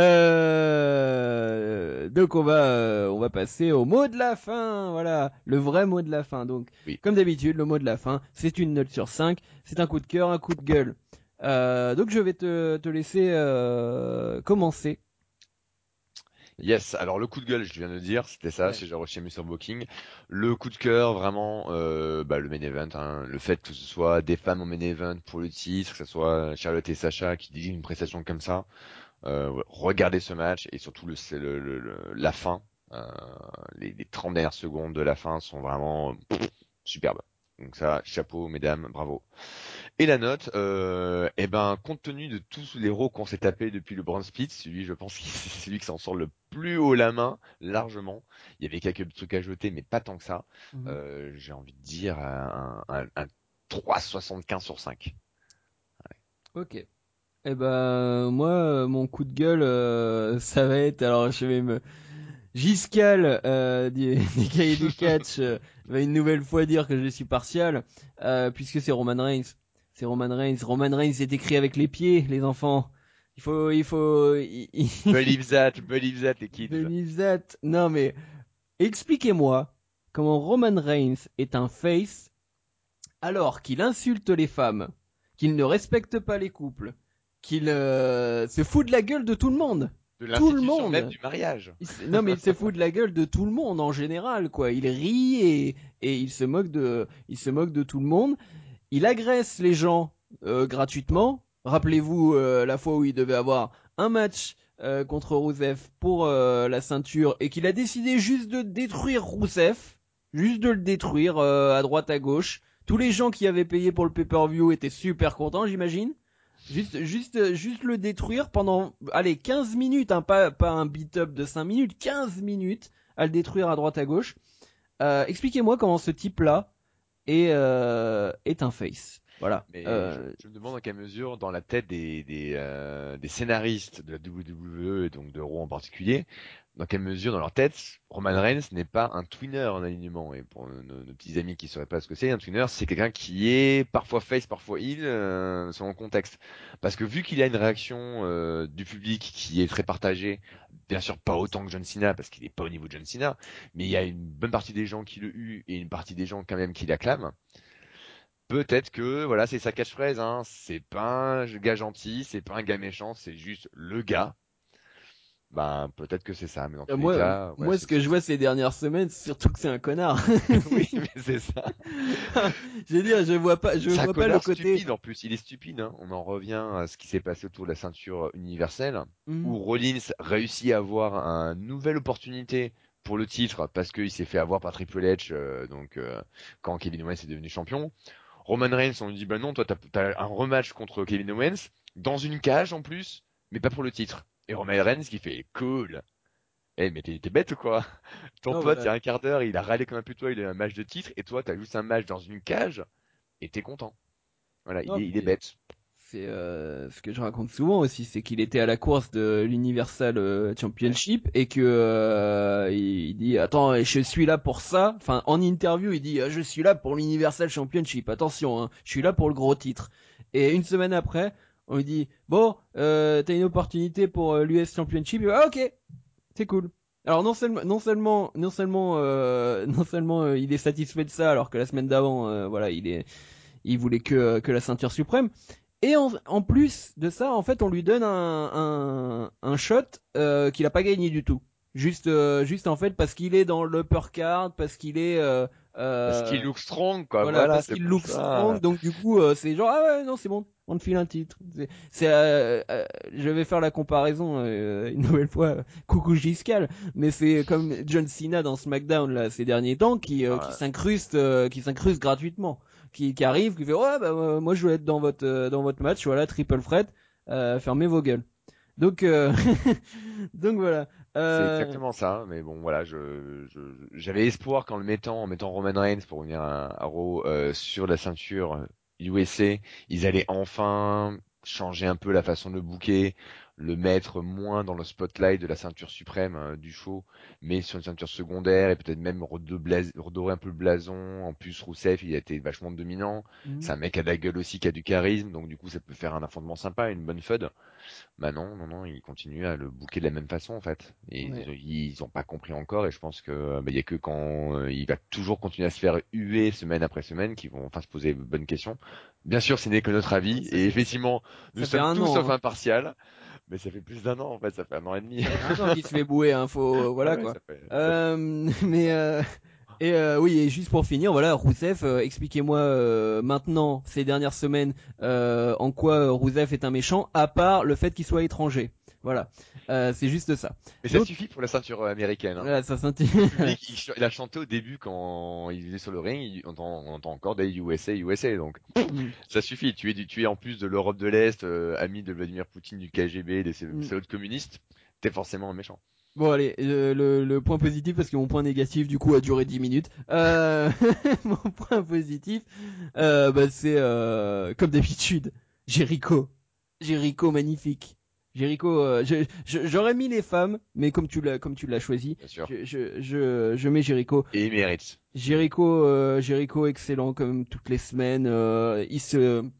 Euh... Donc on va, euh, on va passer au mot de la fin. Voilà, le vrai mot de la fin. Donc, Oui. comme d'habitude, le mot de la fin, c'est une note sur cinq. C'est un coup de cœur, un coup de gueule. Euh, donc je vais te, te laisser euh, commencer. Yes. Alors le coup de gueule, je viens de le dire, c'était ça, Ouais. c'est genre chez Mister Booking. Le coup de cœur, vraiment, euh, bah, le main event, hein, le fait que ce soit des femmes au main event pour le titre, que ce soit Charlotte et Sacha qui délivrent une prestation comme ça. Euh, ouais, regardez ce match et surtout le, c'est le, le- le- la fin. Euh, les, les trente dernières secondes de la fin sont vraiment pff, superbes. Donc ça, chapeau, mesdames, bravo. Et la note, euh, eh ben, compte tenu de tous les héros qu'on s'est tapé depuis le Brand Split, celui, je pense que c'est celui qui s'en sort le plus haut la main, largement. Il y avait quelques trucs à jeter, mais pas tant que ça. Mhm. Euh, j'ai envie de dire un, un, un trois virgule soixante-quinze sur cinq. Ok. Eh ben moi, euh, mon coup de gueule, euh, ça va être. Alors je vais me Giscal euh, des, des cahiers du catch euh, va une nouvelle fois dire que je suis partial euh, puisque c'est Roman Reigns. C'est Roman Reigns. Roman Reigns est écrit avec les pieds, les enfants. Il faut, il faut, il, il... Believe that, believe that, les kids. Believe that. Non mais, expliquez-moi comment Roman Reigns est un face alors qu'il insulte les femmes, qu'il ne respecte pas les couples, qu'il euh, se fout de la gueule de tout le monde. De Tout le l'institution même monde. du mariage. Il se- Non mais il se fout de la gueule de tout le monde en général quoi. Il rit et, et il se moque de, il se moque de tout le monde. Il agresse les gens euh, gratuitement. Rappelez-vous euh, la fois où il devait avoir un match euh, contre Rusev pour euh, la ceinture et qu'il a décidé juste de détruire Rusev, juste de le détruire euh, à droite à gauche. Tous les gens qui avaient payé pour le pay-per-view étaient super contents, j'imagine. Juste, juste, juste le détruire pendant, allez, quinze minutes, hein, pas, pas un beat-up de cinq minutes, quinze minutes à le détruire à droite à gauche. Euh, expliquez-moi comment ce type-là est, euh, est un face. Voilà. Mais je, Euh, je me demande dans quelle mesure, dans la tête des, des, euh, des scénaristes de la W W E, et donc de Raw en particulier, dans quelle mesure, dans leur tête, Roman Reigns n'est pas un twinner en alignement. Et pour nos, nos petits amis qui ne sauraient pas ce que c'est, un twinner, c'est quelqu'un qui est parfois face, parfois heel, euh, selon le contexte. Parce que vu qu'il a une réaction euh, du public qui est très partagée, bien sûr pas autant que John Cena, parce qu'il n'est pas au niveau de John Cena, mais il y a une bonne partie des gens qui le huent et une partie des gens quand même qui l'acclament. Peut-être que voilà, c'est sa catchphrase, hein. C'est pas un gars gentil, c'est pas un gars méchant, c'est juste le gars. Ben peut-être que c'est ça, mais dans tous les moi, cas, ouais, moi, ce c'est que c'est- je vois ces dernières semaines, c'est surtout que c'est un connard. oui, mais c'est ça. Je veux dire, je vois pas, je C'est un vois pas le connard côté. stupide en plus. Il est stupide, hein. On en revient à ce qui s'est passé autour de la ceinture universelle, Hmm. où Rollins réussit à avoir une nouvelle opportunité pour le titre parce qu'il s'est fait avoir par Triple H, euh, donc euh, quand Kevin Owens est devenu champion. Roman Reigns, on lui dit, bah non, toi, t'as, t'as un rematch contre Kevin Owens, dans une cage en plus, mais pas pour le titre. Et Roman Reigns qui fait, cool. Eh, mais t'es, t'es bête ou quoi? Ton Non, pote, il y voilà. a un quart d'heure, il a râlé comme un putois, il a eu un match de titre, et toi, t'as juste un match dans une cage, et t'es content. Voilà, il Non, est, il est puis, bête. c'est euh, ce que je raconte souvent aussi, c'est qu'il était à la course de l'Universal euh, Ouais. Championship et que euh, il, il dit attends, je suis là pour ça. Enfin, en interview, il dit je suis là pour l'Universal Championship. Attention, hein, je suis là pour le gros titre. Et une semaine après, on lui dit bon, euh, t'as une opportunité pour l'U S Championship. Il va, ah, ok, c'est cool. Alors non seulement, non seulement, non seulement, euh, non seulement euh, il est satisfait de ça, alors que la semaine d'avant, euh, voilà, il est, il voulait que que la ceinture suprême. Et en, en plus de ça, en fait, on lui donne un, un, un shot euh, qu'il a pas gagné du tout. Juste, euh, juste en fait, parce qu'il est dans l'uppercard, parce qu'il est, euh, Parce qu'il euh, look strong, quoi, voilà, voilà, parce c'est qu'il pour look strong. ça. Donc du coup, euh, c'est genre ah ouais, non, c'est bon, on te file un titre. C'est, c'est euh, euh, je vais faire la comparaison euh, une nouvelle fois. euh, Coucou Giscal, mais c'est comme John Cena dans SmackDown là ces derniers temps qui euh, qui Ah, s'incruste, euh, qui s'incruste gratuitement, qui, qui arrive, qui fait ouais bah euh, moi je veux être dans votre euh, dans votre match, voilà triple threat, euh, fermez vos gueules. Donc euh, donc voilà. c'est Euh, exactement ça, mais bon, voilà, je, je- j'avais espoir qu'en le mettant, en mettant Roman Reigns pour revenir à, à Raw, euh, sur la ceinture U S A, ils allaient enfin changer un peu la façon de le booker, le mettre moins dans le spotlight de la ceinture suprême euh, du show, mais sur une ceinture secondaire et peut-être même redobla- redorer un peu le blason. En plus, Rousseff, il a été vachement dominant. C'est un mec à la gueule aussi, qui a du charisme, donc du coup, ça peut faire un affrontement sympa, une bonne feud. Bah non, non, non, ils continuent à le booker de la même façon en fait. Et ouais. ils, ils ont pas compris encore et je pense que bah, il y a que quand euh, il va toujours continuer à se faire huer semaine après semaine qu'ils vont enfin se poser de bonnes questions. Bien sûr, ce n'est que notre avis Ça et fait ça, effectivement, nous ça fait sommes un tous sauf an. Hein. impartials, mais ça fait plus d'un an en fait, ça fait un an et demi. Ça fait un an qu'il se fait bouer, hein, faut, Ah voilà ouais, quoi. ça fait, ça fait. Euh, mais euh, et euh, oui, et juste pour finir, voilà, Rousseff, euh, expliquez-moi euh, maintenant ces dernières semaines euh, en quoi euh, Rousseff est un méchant, à part le fait qu'il soit étranger. Voilà, euh, c'est juste ça. Mais ça Donc suffit pour la ceinture euh, américaine. Hein. voilà, ça s'intitule. Le public, il, ch- il a chanté au début quand il est sur le ring, il- on entend, on entend encore des U S A, U S A, donc Mm, ça suffit. Tu es, du- tu es en plus de l'Europe de l'Est, euh, ami de Vladimir Poutine, du K G B, des mm. salauds communistes. T'es forcément un méchant. Bon allez, euh, le, le point positif parce que mon point négatif du coup a duré dix minutes. Euh, mon point positif, euh, bah, c'est euh, comme d'habitude, Jericho. Jericho magnifique. Jericho, euh, je- je- j'aurais mis les femmes, mais comme tu l'as comme tu l'as choisi, Bien sûr. je, je, je, je mets Jericho. Et il mérite. Jericho, euh, Jericho excellent comme toutes les semaines. Euh, il se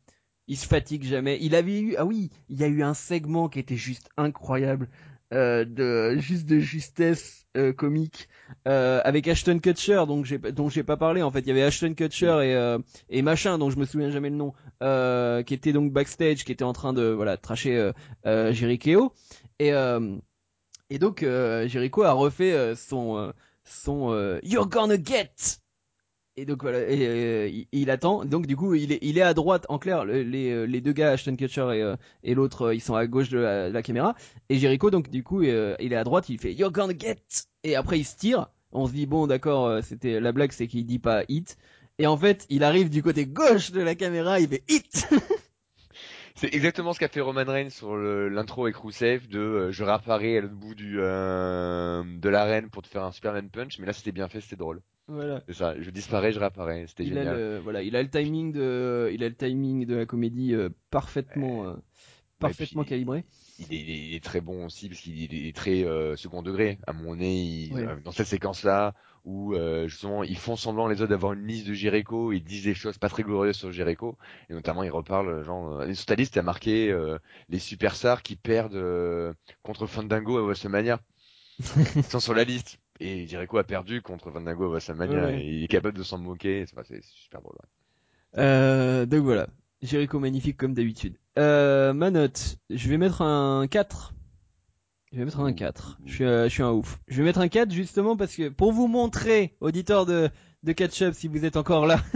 il se fatigue jamais. Il avait eu, ah oui, il y a eu un segment qui était juste incroyable, euh, de juste de justesse euh, comique, euh, avec Ashton Kutcher, donc j'ai, dont j'ai pas parlé en fait. Il y avait Ashton Kutcher Oui. et euh, et machin, dont je me souviens jamais le nom, euh, qui était donc backstage, qui était en train de voilà tracher euh, euh, Jericho et euh, et donc euh, Jericho a refait euh, son euh, son euh, You're gonna get. Et donc voilà, et, euh, il, il attend. Donc du coup, il est, il est à droite. En clair, le- les, euh, les deux gars, Ashton Kutcher et, euh, et l'autre, euh, ils sont à gauche de la, de la caméra. Et Jericho, donc du coup, euh, il est à droite. Il fait You're gonna get. Et après, il se tire. On se dit bon, d'accord, euh, c'était la blague, c'est qu'il dit pas hit. Et en fait, il arrive du côté gauche de la caméra. Il fait hit. C'est exactement ce qu'a fait Roman Reigns sur le- l'intro avec Rusev de euh, je réapparais à l'autre bout du euh, de l'arène pour te faire un Superman Punch, mais là c'était bien fait, c'était drôle. Voilà. C'est ça, je disparais, je réapparais, c'était Il a génial. le, voilà, il a le timing de, il a le timing de la comédie euh, parfaitement, euh, Ouais, et parfaitement puis calibré. il est, il est- il est très bon aussi parce qu'il est, il est très euh, second degré. À mon nez, il- Ouais. euh, dans cette séquence-là où euh, justement ils font semblant les autres d'avoir une liste de Jericho, ils disent des choses pas très glorieuses sur Jericho et notamment ils reparlent euh, genre euh, sur ta liste t'as marqué euh, les superstars qui perdent euh, contre Fandango à WrestleMania. Ils sont sur la liste et Jericho a perdu contre Fandango à Ouais, WrestleMania ouais. et il est capable de s'en moquer. C'est enfin, c'est super drôle. Ouais. Euh, donc voilà. Jericho magnifique comme d'habitude. Euh, ma note, je vais mettre un quatre. Je vais mettre un Ouh, quatre. Je ouh, suis, ouh. euh, je suis un ouf. Je vais mettre un quatre justement parce que pour vous montrer, auditeurs de, de Catch Up, si vous êtes encore là,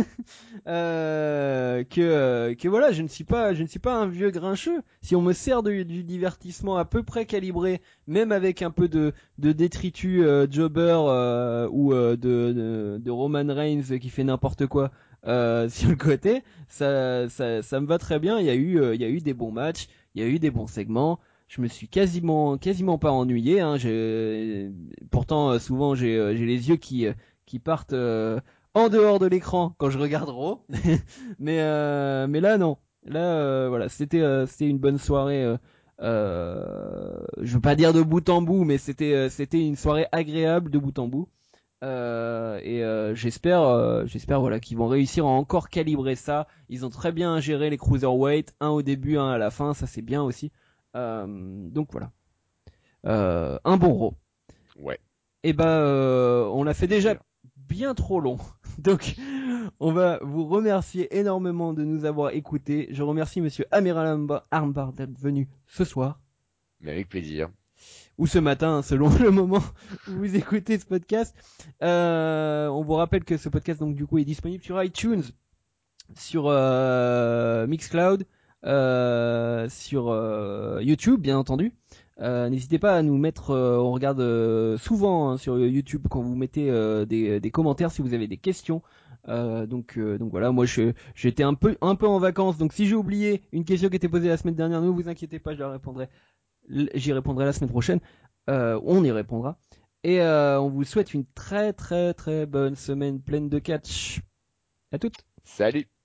euh, que, euh, que voilà, je ne suis pas, je ne suis pas un vieux grincheux. Si on me sert de- du divertissement à peu près calibré, même avec un peu de, de détritus euh, jobber euh, ou euh, de, de, de Roman Reigns qui fait n'importe quoi euh, sur le côté, ça, ça, ça me va très bien. Il y a eu, euh, il y a eu des bons matchs, il y a eu des bons segments. Je me suis quasiment, quasiment pas ennuyé. Hein. J'ai- Pourtant, euh, souvent, j'ai, euh, j'ai les yeux qui, euh, qui partent euh, en dehors de l'écran quand je regarde Raw. mais, euh, mais là, non. Là, euh, voilà, c'était, euh, c'était une bonne soirée. Euh, euh, je veux pas dire de bout en bout, mais c'était, euh, c'était une soirée agréable de bout en bout. Euh, et euh, j'espère, euh, j'espère voilà qu'ils vont réussir à encore calibrer ça. Ils ont très bien géré les cruiserweight, un au début, un à la fin, ça c'est bien aussi. Euh, donc voilà, euh, un bon Raw. Ouais, Et ben, euh, on l'a ça fait fait déjà plaisir. bien trop long. Donc, on va vous remercier énormément de nous avoir écoutés. Je remercie Monsieur Amiral Armbar d'être venu ce soir Mais avec plaisir. ou ce matin, selon le moment où vous écoutez ce podcast. Euh, on vous rappelle que ce podcast, donc du coup, est disponible sur iTunes, sur euh, Mixcloud, euh, sur euh, YouTube, bien entendu. Euh, N'hésitez pas à nous mettre, euh, on regarde euh, souvent hein, sur YouTube quand vous mettez euh, des, des commentaires si vous avez des questions. Euh, donc, euh, donc voilà, moi je j'étais un peu un peu en vacances, donc si j'ai oublié une question qui était posée la semaine dernière, ne vous inquiétez pas, je la répondrai J'y répondrai la semaine prochaine. Euh, on y répondra. Et euh, on vous souhaite une très très très bonne semaine pleine de catch. À toutes. Salut!